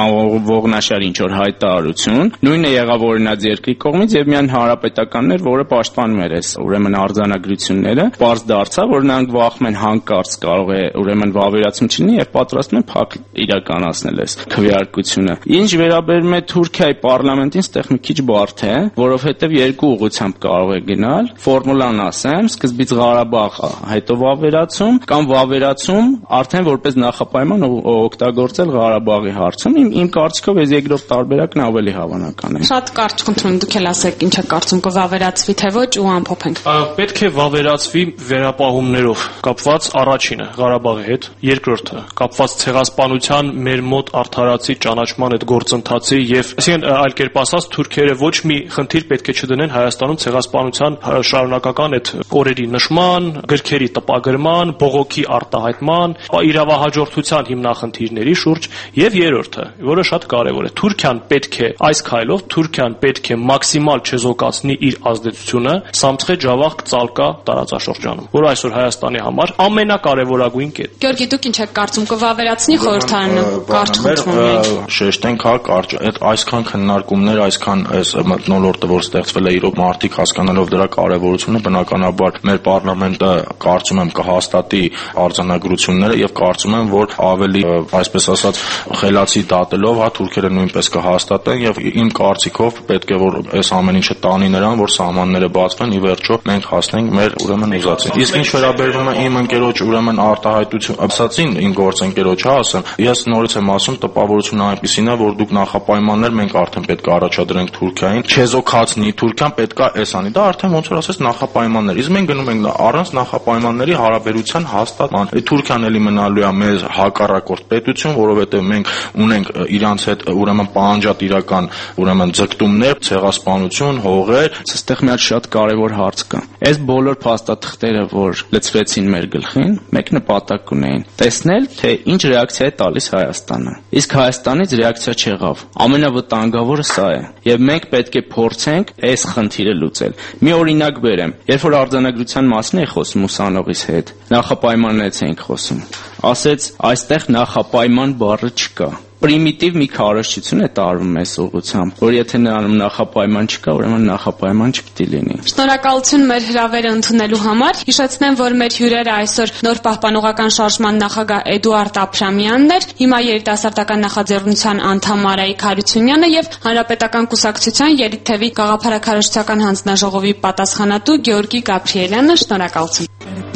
ողնաշար ինչ որ հայտարարություն։ Նույնը եղավ օրինաց երկրի կողմից եւ միայն հանրապետականներ, որը պաշտպանում էր այս ուրեմն արձանագրությունները, պարզ դարձավ, որ նրանք վախում են հանկարծ կարող է ուրեմն վավերացում չլինի եւ պատրաստվում են փակ իրականացնել այս քվեարկությունը։ Ինչ վերաբերում է Թուրքիայի պարլամենտին, ստեղ մի քիչ բարդ է, որովհետեւ երկու ուղղությամբ կարող է գնալ։ Ֆորմուլան ասեմ, սկզբից Ղարաբաղ, հետո վավերացում կամ վավերացում արդեն որպես նախապայման օգտագործել Ղարաբաղի հարցում։ Իմ կարծիքով այս երկրորդ տարբերակն ավելի հավանական է։ Շատ կարճ խնդրում դուք էլ ասեք ինչ է կարծում կվավերացվի թե ոչ ու ամփոփենք։ Պետք է վավերացվի վերապահումներով կապված առաջինը Ղարաբաղի հետ, երկրորդը կապված ցեղասպանության մեր մոտ արդարացի ճանաչման այդ գործընթացի եւ այսինքն այլ կերպ ասած թուրքերը ոչ մի խնդիր պետք է չդնեն Հայաստանում ցեղասպանության շարունակական այդ օրերի նշման, գրքերի տպագրման, բողոքի արտահայտման, իրավահաջորդության հիմնախնդիրների շուրջ եւ երրորդը, որը շատ կարեւոր է, Թուրքիան պետք է այս քայլով Թուրքիան պետք է մաքսիմալ չեզոքացնի իր ազդեցությունը Սամցխե Ջավախ Ծալկա տարածաշրջանում, որ այսօր Հայաստանի համար ամենակարևորագույն կետն է։ Գյորգի, դուք ինչ եք կարծում, կվավերացնի խորհրդարանը կարճ խնդրում շեշտենք, հա, կարճ, այդ այսքան քննարկումներ, այսքան այս մթնոլորտը, որ ստեղծվել է իրոք մարդիկ հասկանալով դրա կարևորությունը, բնականաբար մեր պարլամենտը կարծում եմ կհաստատի արձանագրությունները եւ կարծում եմ, որ ավելի, այսպես ասած, խելացի դատելով, հա, թուրքերը նույնպես կհաստատեն եւ իմ կարծիքով պետք է որ այս ամեն ինչը տանի նրան, որ սահմանները բացվեն, ի վերջո մենք հասնենք մեր ուրեմն ուզածին։ Իսկ ինչ վերաբերվում է իմ ընկերոջ ուրեմն արտահայտություն, ասացին իմ գործընկերոջ, հա, ասեմ, ես նորից եմ ասում, տպավորությունը այնպեսին է, որ դուք նախապայմաններ մենք արդեն պետք է առաջադրենք Թուրքիային, չեզոքացնի Թուրքիան պետք է այս անի, դա արդեն ոնց որ ասես նախապայմաններ։ Իսկ մենք գնում ենք առանց նախապայմանների հարաբերության հաստատման։ Թուրքիան էլի մնալու է մեզ հակառակորդ պետություն, որովհետև մենք ունենք իրանց հետ ուրեմն պահանջատիրական ուրեմն ձգտումներ, ցեղասպանություն, հողեր։ Այստեղ մի հատ շատ կարևոր հարց կա։ Այս բոլոր փաստաթղթերը, որ լցվեցին մեր գլխին, մեկ նպատակ ունեին՝ տեսնել, թե ինչ ռեակցիա է տալիս Հայաստանը։ Իսկ Հայաստանից ռեակցիա չեղավ։ Ամենավտանգավորը սա է։ Եվ մենք պետք է փորձենք այս խնդիրը լուծել։ Մի օրինակ բերեմ։ Երբ որ արձանագրության մասին էի խոսում ուսանողիս հետ, նախապայմաններից էինք խոսում։ Ասեց, այստեղ նախապայման բառը չկա։ Պրիմիտիվ մի քարոզչություն է տարվում այս ուղղությամբ, որ եթե նրանում նախապայման չկա, ուրեմն նախապայման չպիտի լինի։ Շնորհակալություն մեր հրավերը ընդունելու համար։ Հիշեցնեմ, որ մեր հյուրերը այսօր նոր պահպանողական շարժման նախագահ Էդուարդ Աբրամյանն էր, հիմա երիտասարդական նախաձեռնության անդամ Արայիկ Հարությունյանը եւ Հանրապետական կուսակցության Երիթեւի գաղափարաքարոզչական հանձնաժողովի պատասխանատու Գեորգի Գաբրիելյանը։ Շնորհակալություն։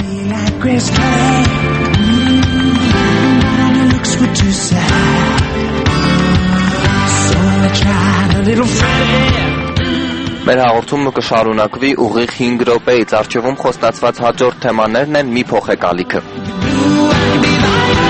Մեր հաղորդումը կշարունակվի ուղիղ 5 րոպեից, առջևում խոստացված հաջորդ թեմաներն են՝ մի փոխեք ալիքը։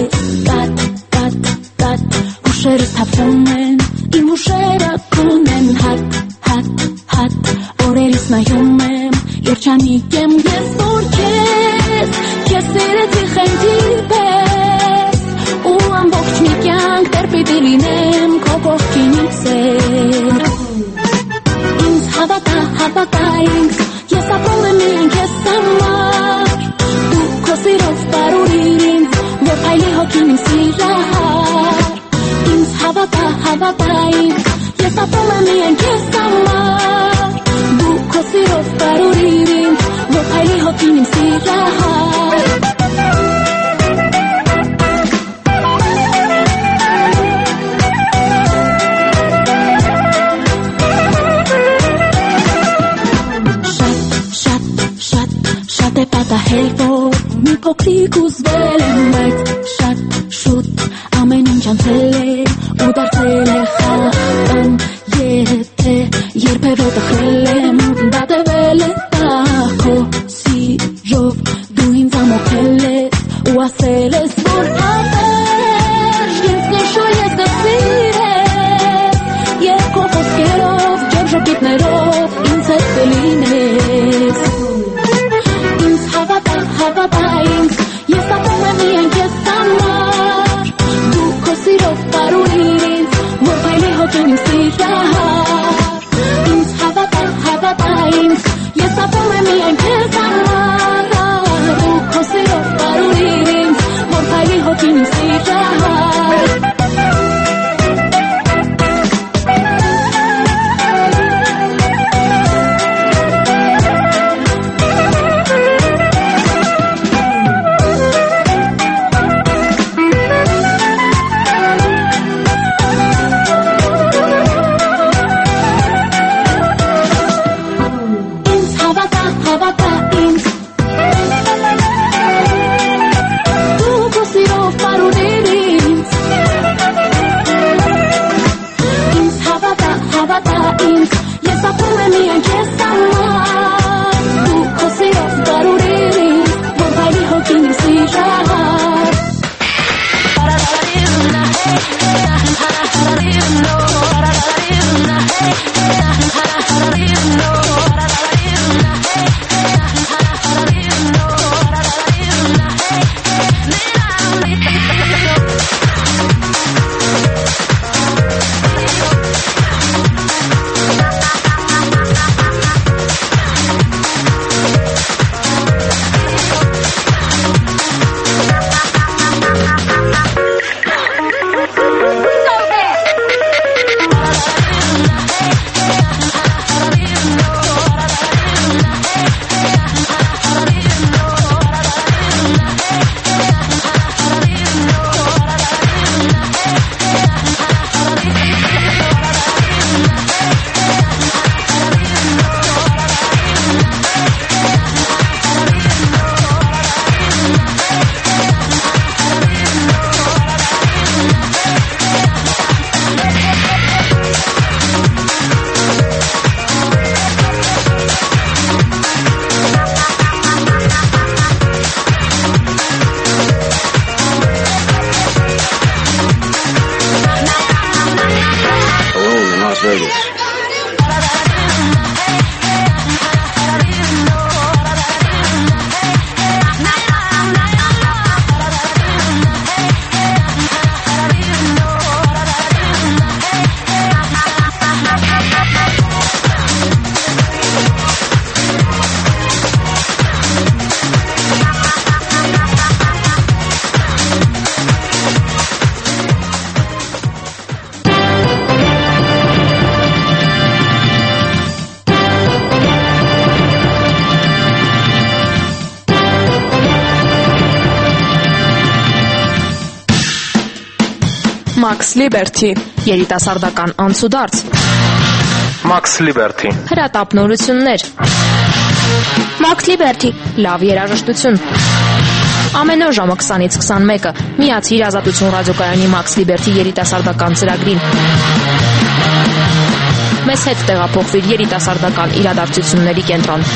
քեզ Տատ Ուշերը թափում են Իմ ուշերը կունեն Հատ Օրերից նայում եմ Երջանիկ եմ ես որ քեզ սիրեցի խենթի պես Ու ամբողջ մի կյանք դեռ պիտի լինեմ Քո կողքինից էր Ինձ հավատա ինձ Ես ապրում եմ միայն քեզ համար Դու քո սիրով բարուրիր ինձ Որ փայլի հոգին իմ սիրահար Ինձ հավատա ինձ Ես ապրում եմ միայն քեզ համար Դու քո սիրով բարուրիր ինձ Որ փայլի հոգին իմ սիրահար Շատ է պատահել, որ մի փոքրիկ ուզվել եմ, բայց շատ շուտ ամեն ինչ անցել է ու դարձել է խաղաղ Եթե երբևէ տխրել եմ, դա տևել է տախո սիրով Դու ինձ ամոթել ես ու ասել ես, որ հավերժ ինձ նշո ես դսիրես Եվ քո խոսքերով, ջոկիտներով ինձ հետ կլինես Հավատա ինձ, ես ապրում եմ միայն քեզ համար Դու քո սիրով բարուրիր ինձ, որ փայլի հոգին իմ սիրահար Ինձ հավատա ինձ, ես ապրում եմ միայն քեզ համար Դու քո սիրով բարուրիր ինձ, որ փայլի հոգին իմ սիրահար Max Liberty երիտասարդական անցուդարձ Max Liberty հրատապնորություններ Max Liberty լավ երաժշտություն ամեն օր ժամը 20-ից 21-ը միացիր Ազատություն ռադիոկայանի Max Liberty երիտասարդական ծրագրին մեզ հետ տեղափոխվիր երիտասարդական իրադարձությունների կենտրոն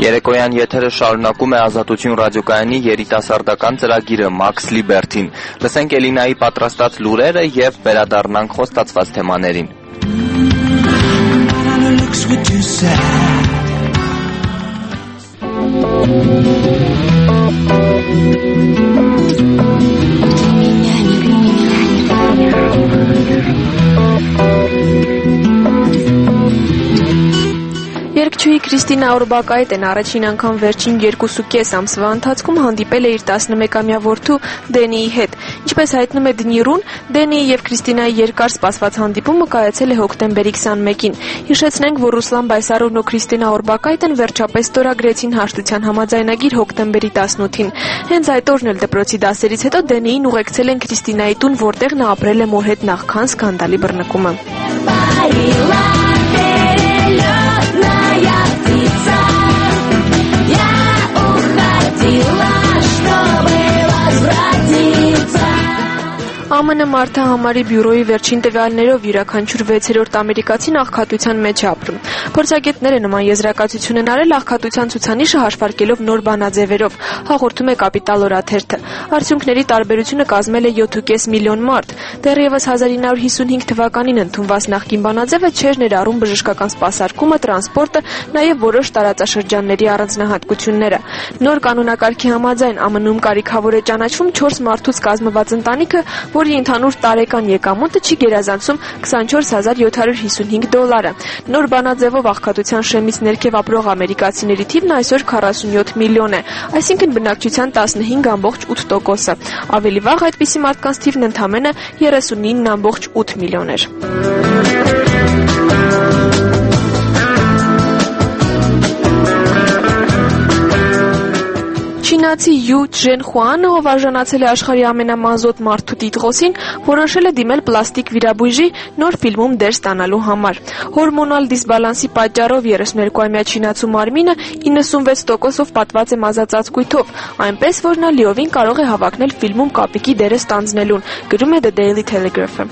Երեկոյան եթերը շարունակում է Ազատություն ռադիոկայանի երիտասարդական ծրագիրը Max Liberty-ն։ Լսենք Էլինայի պատրաստած լուրերը եւ վերադառնանք խոստացված թեմաներին։ Երգչուհի Քրիստինա Օրբակայտն առաջին անգամ վերջին 2.5 ամսվա ընթացքում հանդիպել է իր 11-ամյա որդու Դենիի հետ։ Ինչպես հայտնում է Դնիրուն, Դենիի եւ Քրիստինայի երկար սպասված հանդիպումը կայացել է հոկտեմբերի 21-ին։ Հիշեցնենք, որ Ռուսլան Բայսարովն ու Քրիստինա Օրբակայտն վերջապես ստորագրեցին հաշտության համաձայնագիր հոկտեմբերի 18-ին։ Հենց այդ օրն էլ դպրոցի դասերից հետո Դենիին ուղեկցել են Քրիստինայի տուն, որտեղ նա ապրել է մոր հետ նախքան սկանդալի բռնկումը։ ԱՄՆ մարդահամարի բյուրոյի վերջին տվյալներով յուրաքանչյուր 6-րդ ամերիկացին աղքատության մեջ է ապրում։ Փորձագետները նման եզրակացություն են արել աղքատության ցուցանիշը հաշվարկելով նոր բանաձևերով, հաղորդում է Կապիտալ օրաթերթը։ Արդյունքների տարբերությունը կազմել է 7.5 միլիոն մարդ։ Դեռևս 1955 թվականին ընդունված նախկին բանաձևը չէր ներառում բժշկական սպասարկումը, տրանսպորտը, նաև որոշ տարածաշրջանների առանձնահատկությունները։ Նոր կանոնակարգի համաձայն ԱՄՆ-ում կարիքավոր է ճանաչվում 4 մարդուց կազմված ընտանիքը, որի ընդհանուր տարեկան եկամուտը չի գերազանցում $24755։ Նոր բանաձևով աղքատության շեմից ներքև ապրող ամերիկացիների թիվն այսօր 47 միլիոն է, այսինքն բնակչության 15.8%-ը։ Ավելի վաղ այդպիսի մարդկանց թիվն ընդամենը 39.8 միլիոն էր։ Չինացի Յու Չժենխուանը, ով արժանացել է աշխարհի ամենամազոտ մարդու տիտղոսին, որոշել է դիմել պլաստիկ վիրաբույժի նոր ֆիլմում դեր ստանալու համար։ Հորմոնալ դիսբալանսի պատճառով 32-ամյա չինացու մարմինը 96%-ով պատված է մազածածկույթով, այնպես որ նա լիովին կարող է հավակնել ֆիլմում կապիկի դերը ստանձնելուն, գրում է The Daily Telegraph-ը։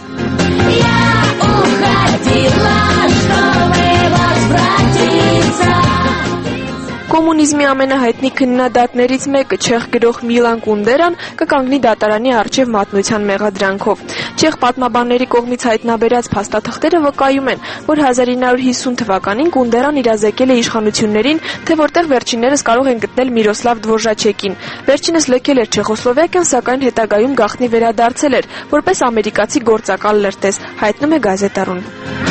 Կոմունիզմի ամենահայտնի քննադատներից մեկը չեխ գրող Միլան Կունդերան կկանգնի դատարանի առջև մատնության մեղադրանքով։ Չեխ պատմաբանների կողմից հայտնաբերած փաստաթղթերը վկայում են, որ 1950 թվականին Կունդերան իրազեկել է իշխանություններին, թե որտեղ վերջիններս կարող են գտնել Միրոսլավ Դվորժաչեկին։ Վերջինս լքել էր Չեխոսլովակիան, սակայն հետագայում գաղտնի վերադարձել էր, որպես ամերիկացի գործակալ լրտես, հայտնում է գազետարուն։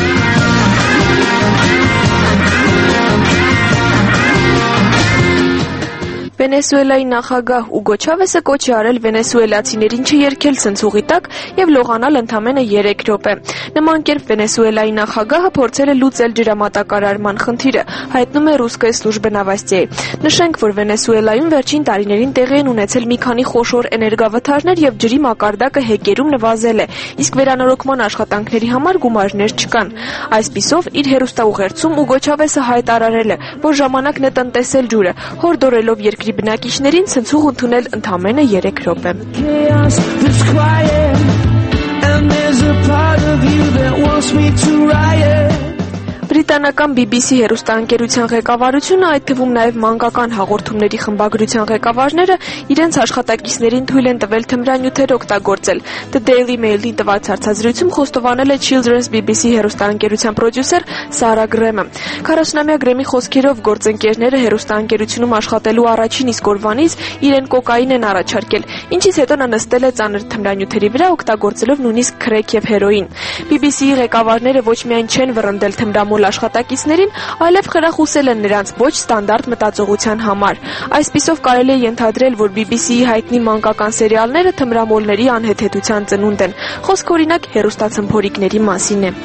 Վենեսուելայի նախագահ Ուգո Չավեսը կոչ է արել վենեսուելացիներին չերկել ցնցուղի տակ եւ լողանալ ընդամենը 3 րոպե։ Նման կերպ Վենեսուելայի նախագահը փորձել է լուծել ջրամատակարարման խնդիրը, հայտնում է Ռուսская служба новостей։ Նշենք, որ Վենեսուելայում վերջին տարիներին տեղի են ունեցել մի քանի խոշոր էներգավթարներ եւ ջրի մակարդակը հեկերում նվազել է, իսկ վերանորոգման աշխատանքների համար գումարներ չկան։ Այսպիսով, իր հերոստաուղերձում Ուգո Չավեսը հայտարարել է, որ ժամանակն է տնտեսել ջուրը, հորդորելով երկրի բնակիչներին ցնցուղ ընդունել ընդամենը 3 րոպե։ Բրիտանական BBC հեռուստաընկերության ղեկավարությունը, այդ թվում նաև մանկական հաղորդումների խմբագրության ղեկավարները իրենց աշխատակիցներին թույլ են տվել թմրանյութեր օգտագործել։ The Daily Mail-ին տված հարցազրույցում խոստովանել է Children's BBC հեռուստաընկերության պրոդյուսեր Սարա Գրեմը։ 40-ամյա Գրեմի խոսքերով գործընկերները հեռուստաընկերությունում աշխատելու առաջին իսկ օրվանից իրեն կոկաին են առաջարկել, ինչից հետո նա նստել է ծանր թմրանյութերի վրա օգտագործելով նույնիսկ քրեկ եւ հերոին։ BBC-ի ղեկավարները ոչ միայն չեն վռնդել թմրամոլ աշխատակիցներին, այլև խրախուսել են նրանց ոչ ստանդարտ մտածողության համար։ Այսպիսով կարելի է ենթադրել, որ BBC-ի հայտնի մանկական սերիալները թմրամոլների անհեթեթության ծնունդ են։ Խոսքը օրինակ հեռուստացմփորիկների մասին է։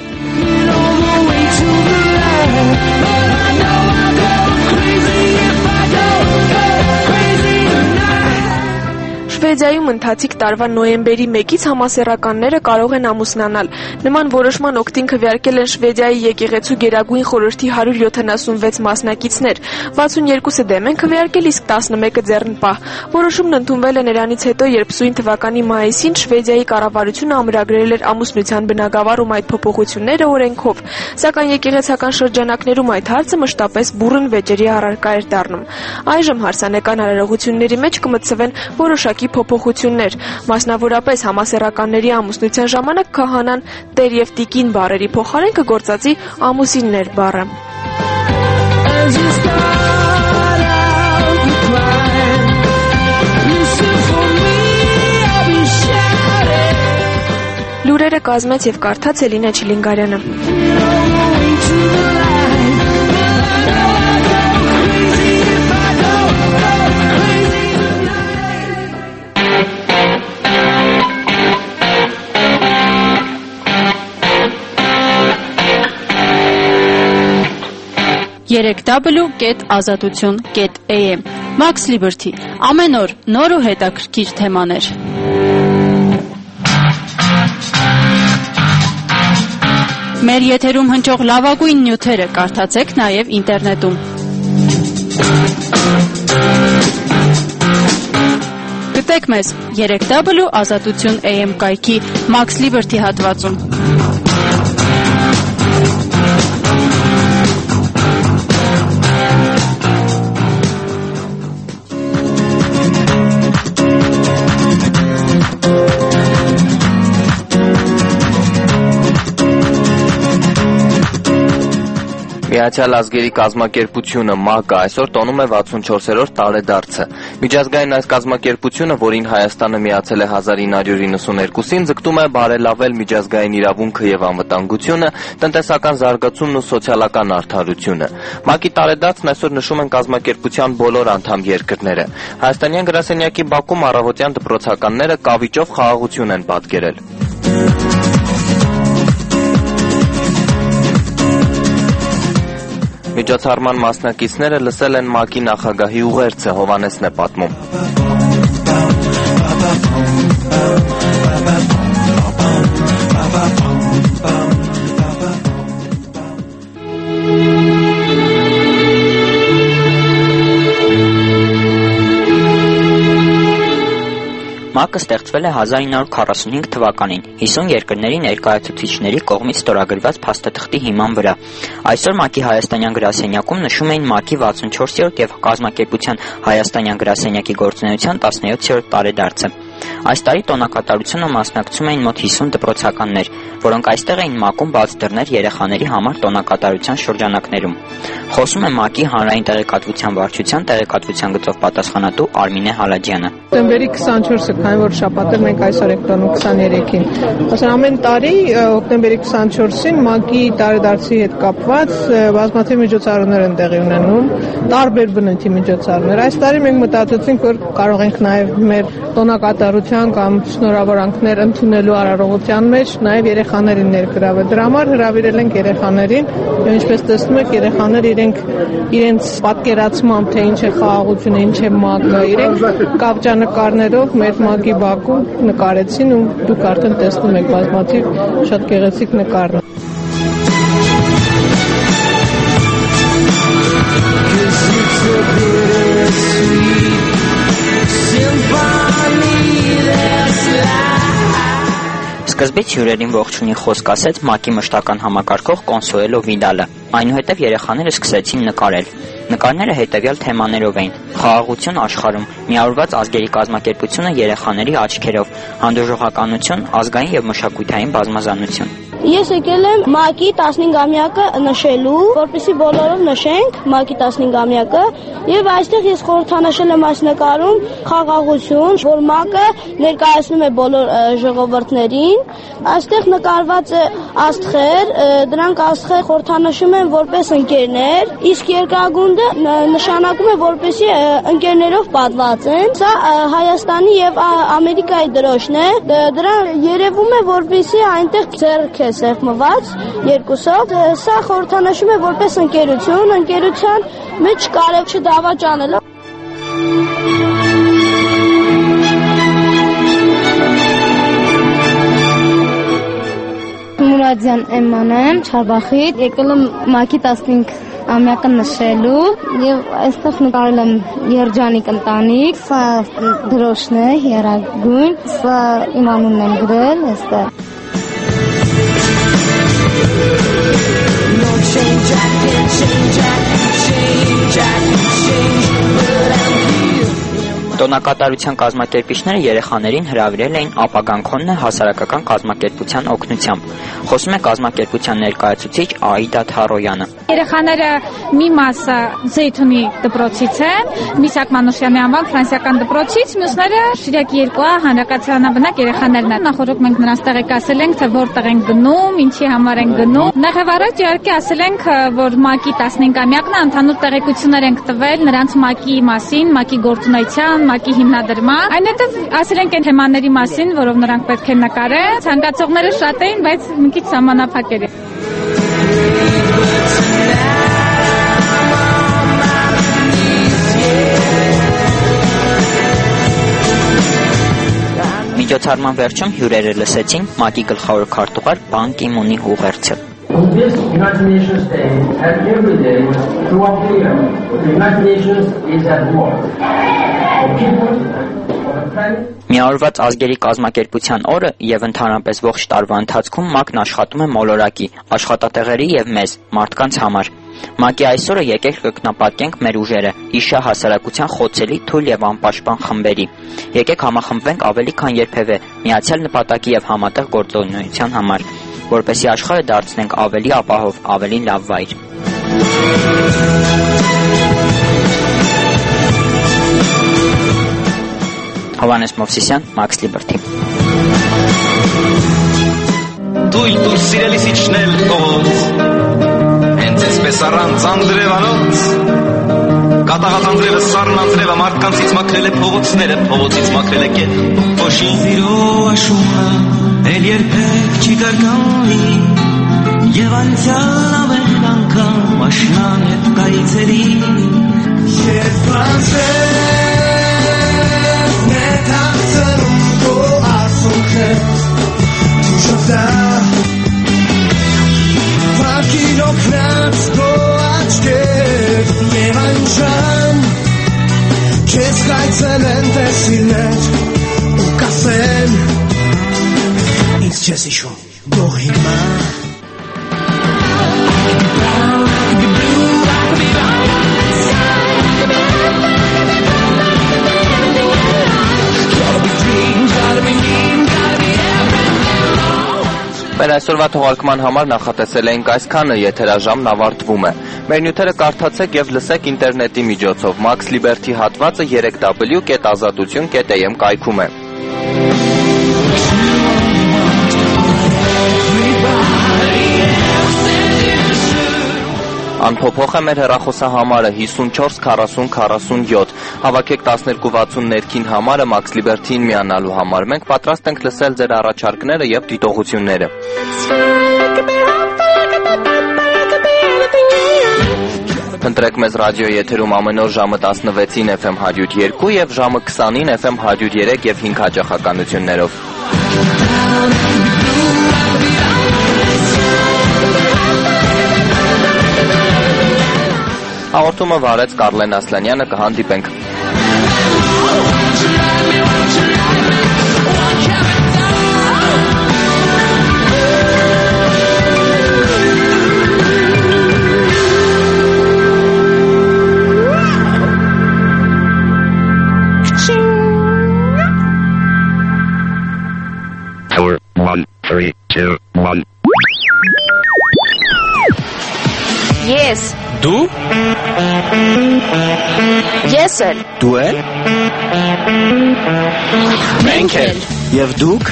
Շվեդիայում ընթացիկ տարվա նոյեմբերի 1-ից համասեռականները կարող են ամուսնանալ։ Նման որոշման օգտին քվեարկել են Շվեդիայի եկեղեցու գերագույն խորհրդի 176 մասնակիցներ։ 62-ը դեմ են քվեարկել, իսկ 11-ը ձեռնպահ։ Որոշումն ընդունվել է նրանից հետո, երբ սույն թվականի մայիսին Շվեդիայի կառավարությունը ամրագրել էր ամուսնության բնագավառում այդ փոփոխությունները օրենքով։ Սակայն եկեղեցական շրջանակներում այդ հարցը մշտապես բուռն վեճերի առարկա էր դառնում։ Այժմ հարսանեկան արարողությունների մեջ կմտցվեն որոշակի փոփոխություններ։ Մասնավորապես համասեռականների ամուսնության ժամանակ քահանան տեր եւ տիկին բառերի փոխարեն կգործածի ամուսիններ բառը։ Լուրերը կազմեց եւ կարդաց Էլինա Չիլինգարյանը։ www.azatutun.am Max Liberty ամեն օր նոր ու հետաքրքիր թեմաներ։ Մեր եթերում հնչող լավագույն նյութերը կարդացեք նաև ինտերնետում։ Գտեք մեզ 3w.azatutun.am կայքի Max Liberty հատվածում։ Միացյալ Ազգերի կազմակերպությունը ՄԱԿ-ը այսօր տոնում է 64-րդ տարեդարձը։ Միջազգային այս կազմակերպությունը, որին Հայաստանը միացել է 1992-ին, ձգտում է բարելավել միջազգային իրավունքը եւ անվտանգությունը, տնտեսական զարգացումն ու սոցիալական արդարությունը։ ՄԱԿ-ի տարեդարձն այսօր նշում են կազմակերպության բոլոր անդամ երկրները։ Հայաստանյան գրասենյակի Բաքում առավոտյան դպրոցականները կավիճով խաղաղություն են պատկերել։ Միջոցառման մասնակիցները լսել են ՄԱԿ-ի նախագահի ուղերձը, Հովհաննեսն է պատմում։ ՄԱԿ-ը ստեղծվել է 1945 թվականին 50 երկրների ներկայացուցիչների կողմից ստորագրված փաստաթղթի հիման վրա։ Այսօր ՄԱԿ-ի հայաստանյան գրասենյակում նշում էին ՄԱԿ-ի 64-րդ եւ կազմակերպության հայաստանյան գրասենյակի գործունեության 17-րդ տարեդարձը։ Այս տարի տոնակատարությունը մասնակցում էին մոտ 50 դպրոցականներ, որոնք այստեղ էին ՄԱԿ-ում բաց դռներ երեխաների համար տոնակատարության շրջանակներում։ Խոսում է ՄԱԿ-ի հանրային տեղեկատվության վարչության տեղեկատվության գծով պատասխանատու Արմինե Հալաջյանը։ Հոկտեմբերի 24-ը, քանի որ շաբաթ էր, մենք այսօր ենք տոնում 23-ին։ Ասեն ամեն տարի հոկտեմբերի 24-ին ՄԱԿ-ի տարեդարձի հետ կապված բազմաթիվ միջոցառումներ են տեղի ունենում, տարբեր բնույթի միջոցառումներ։ Այս տարի մենք մտածեցինք, որ կարող ենք նաև մեր տոնակատարության կամ շնորհավորանքներ ընդունելու արարողության մեջ նաև երեխաներին ներգրավել։ Դրա համար հրավիրել ենք երեխաներին, եւ ինչպես տեսնում եք, երեխաները իրենց պատկերացմամբ, թե ինչ է խաղաղությունը, ինչ է ՄԱԿ-ը, իրենք կապճանկարներով մեր ՄԱԿ-ի բակում նկարեցին ու դուք արդեն տեսնում եք բազմաթիվ շատ գեղեցիկ նկարներ։ Սկզբից հյուրերին ողջունի խոսք ասեց ՄԱԿ-ի մշտական համակարգող Կոնսուելո Վիդալը։ Այնուհետև երեխաները սկսեցին նկարել։ Նկարները հետևյալ թեմաներով էին՝ խաղաղություն աշխարհում, միավորված ազգերի կազմակերպությունը երեխաների աչքերով, հանդուրժողականություն, ազգային եւ մշակութային բազմազանություն։ Ես եկել եմ ՄԱԿ-ի 15-ամյակը նշելու, որպեսզի բոլորով նշենք ՄԱԿ-ի 15-ամյակը, եւ այստեղ ես խորհրդանշել եմ այս նկարում խաղաղություն, որ ՄԱԿ-ը ներկայացնում է բոլոր ժողովուրդներին։ Այստեղ նկարված է աստղեր, դրանք աստղեր խորհրդանշում են որպես ընկերներ, իսկ երկրագունդը նշանակում է որպեսզի ընկերներով պատված են։ Սա Հայաստանի եւ Ամերիկայի դրոշն է։ Դրա երևում է որպեսզի այնտեղ ձեռք է սեղմված երկուսով։ Սա խորհրդանշում է որպես ընկերություն, ընկերության մեջ կարեւ չդավաճանելով։ Ղազյան Էման եմ, Չարբախից, եկել եմ ՄԱԿ-ի 15-ամյակը նշելու եւ այստեղ նկարել եմ երջանիկ ընտանիք, սա դրոշն է, երագույն, սա իմ անունն եմ գրել այստեղ։ Տոնակատարության կազմակերպիչները երեխաներին հրավիրել էին ապագան քոննը հասարակական կազմակերպության օգնությամբ։ Խոսում է կազմակերպության ներկայացուցիչ Աիդա Թարոյանը։ Երեխաները մի մասը Զեյթունի դպրոցից են, Միսակ Մանուշյանի անվան ֆրանսիական դպրոցից, մյուսները Շիրակի 2-ը հանրակացարանաբնակ երեխաներն են։ Նախորդ մենք նրանց տեղեկացել ենք, թե որտեղ են գնում, ինչի համար են գնում։ Նախ առաջ իհարկե ասել ենք, որ ՄԱԿ-ի 15-ամյակն է, ընդհանուր տեղեկություններ ենք տվել նրանց ՄԱԿ-ի մասին, ՄԱԿ-ի գործունեության, ՄԱԿ-ի հիմնադրման, այնուհետև ասել ենք այն թեմաների մասին, որով նրանք պետք է նկարեն։ Ցանկացողները շատ էին, բայց մի քիչ սահմանափակեր էր։ Միջոցառման վերջում հյուրերը լսեցին ՄԱԿ-ի գլխավոր քարտուղար Պան Կի Մունի ուղերձը։ On this United Nations Day and every day throughout the year, the United Nations is at war. Միավորված ազգերի կազմակերպության օրը եւ ընդհանրապես ողջ տարվա ընթացքում ՄԱԿ-ն աշխատում է մոլորակի, աշխատատեղերի եւ մեզ, մարդկանց համար։ ՄԱԿ-ի այսօրը եկեք կրկնապատկենք մեր ուժերը, իշա հասարակության խոցելի, թույլ եւ անպաշտպան խմբերի։ Եկեք համախմբվենք ավելի քան երբևէ, միացյալ նպատակի եւ համատեղ գործունեության համար, որպեսզի աշխարհը դարձնենք ավելի ապահով, ավելի լավ վայր։ Հովանես Մովսիսյան, Max Liberty։ Դույր սիրելիս իջնել փողոց, հենց այսպես առան ծանձրևանոց, կատաղած անձրևը սառն անձրևը մարդկանցից մաքրել է փողոցները, փողոցից մաքրել է կետ փոշին։ Սիրո աշունը էլ երբեք չի կրկնվի, եւ անցյալ ամեն անգամ աշնան հետ կայցելի, երբ Մեր այսօրվա թողարկման համար նախատեսել էինք այսքանը, եթերաժամն ավարտվում է։ Մեր նյութերը կարդացեք եւ լսեք ինտերնետի միջոցով։ Max Liberty հատվածը 3w.azadutun.am կայքում է։ Անփոփոխ է մեր հեռախոսահամարը 54 40 47, հավաքեք 1260 ներքին համարը Max Liberty-ին միանալու համար։ Մենք պատրաստ ենք լսել ձեր առաջարկները եւ դիտողությունները։ Ընտրեք մեզ ռադիոյի եթերում ամեն օր ժամը 16-ին FM 102 եւ ժամը 20-ին FM 103 եւ 5 հաճախականություններով։ Հաղորդումը վարեց Կարլեն Ասլանյանը, կհանդիպենք։ Tower 1, 3, 2, 1. Yes. Դու? Ես էլ։ Դու էլ։ Մենք էլ։ Եվ դուք։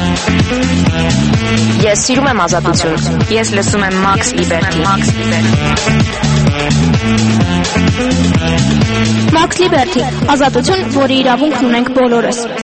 Ես սիրում եմ ազատություն։ Ես լսում եմ Max Liberty։ Max Liberty, ազատություն, որի իրավունքն ունենք բոլորս։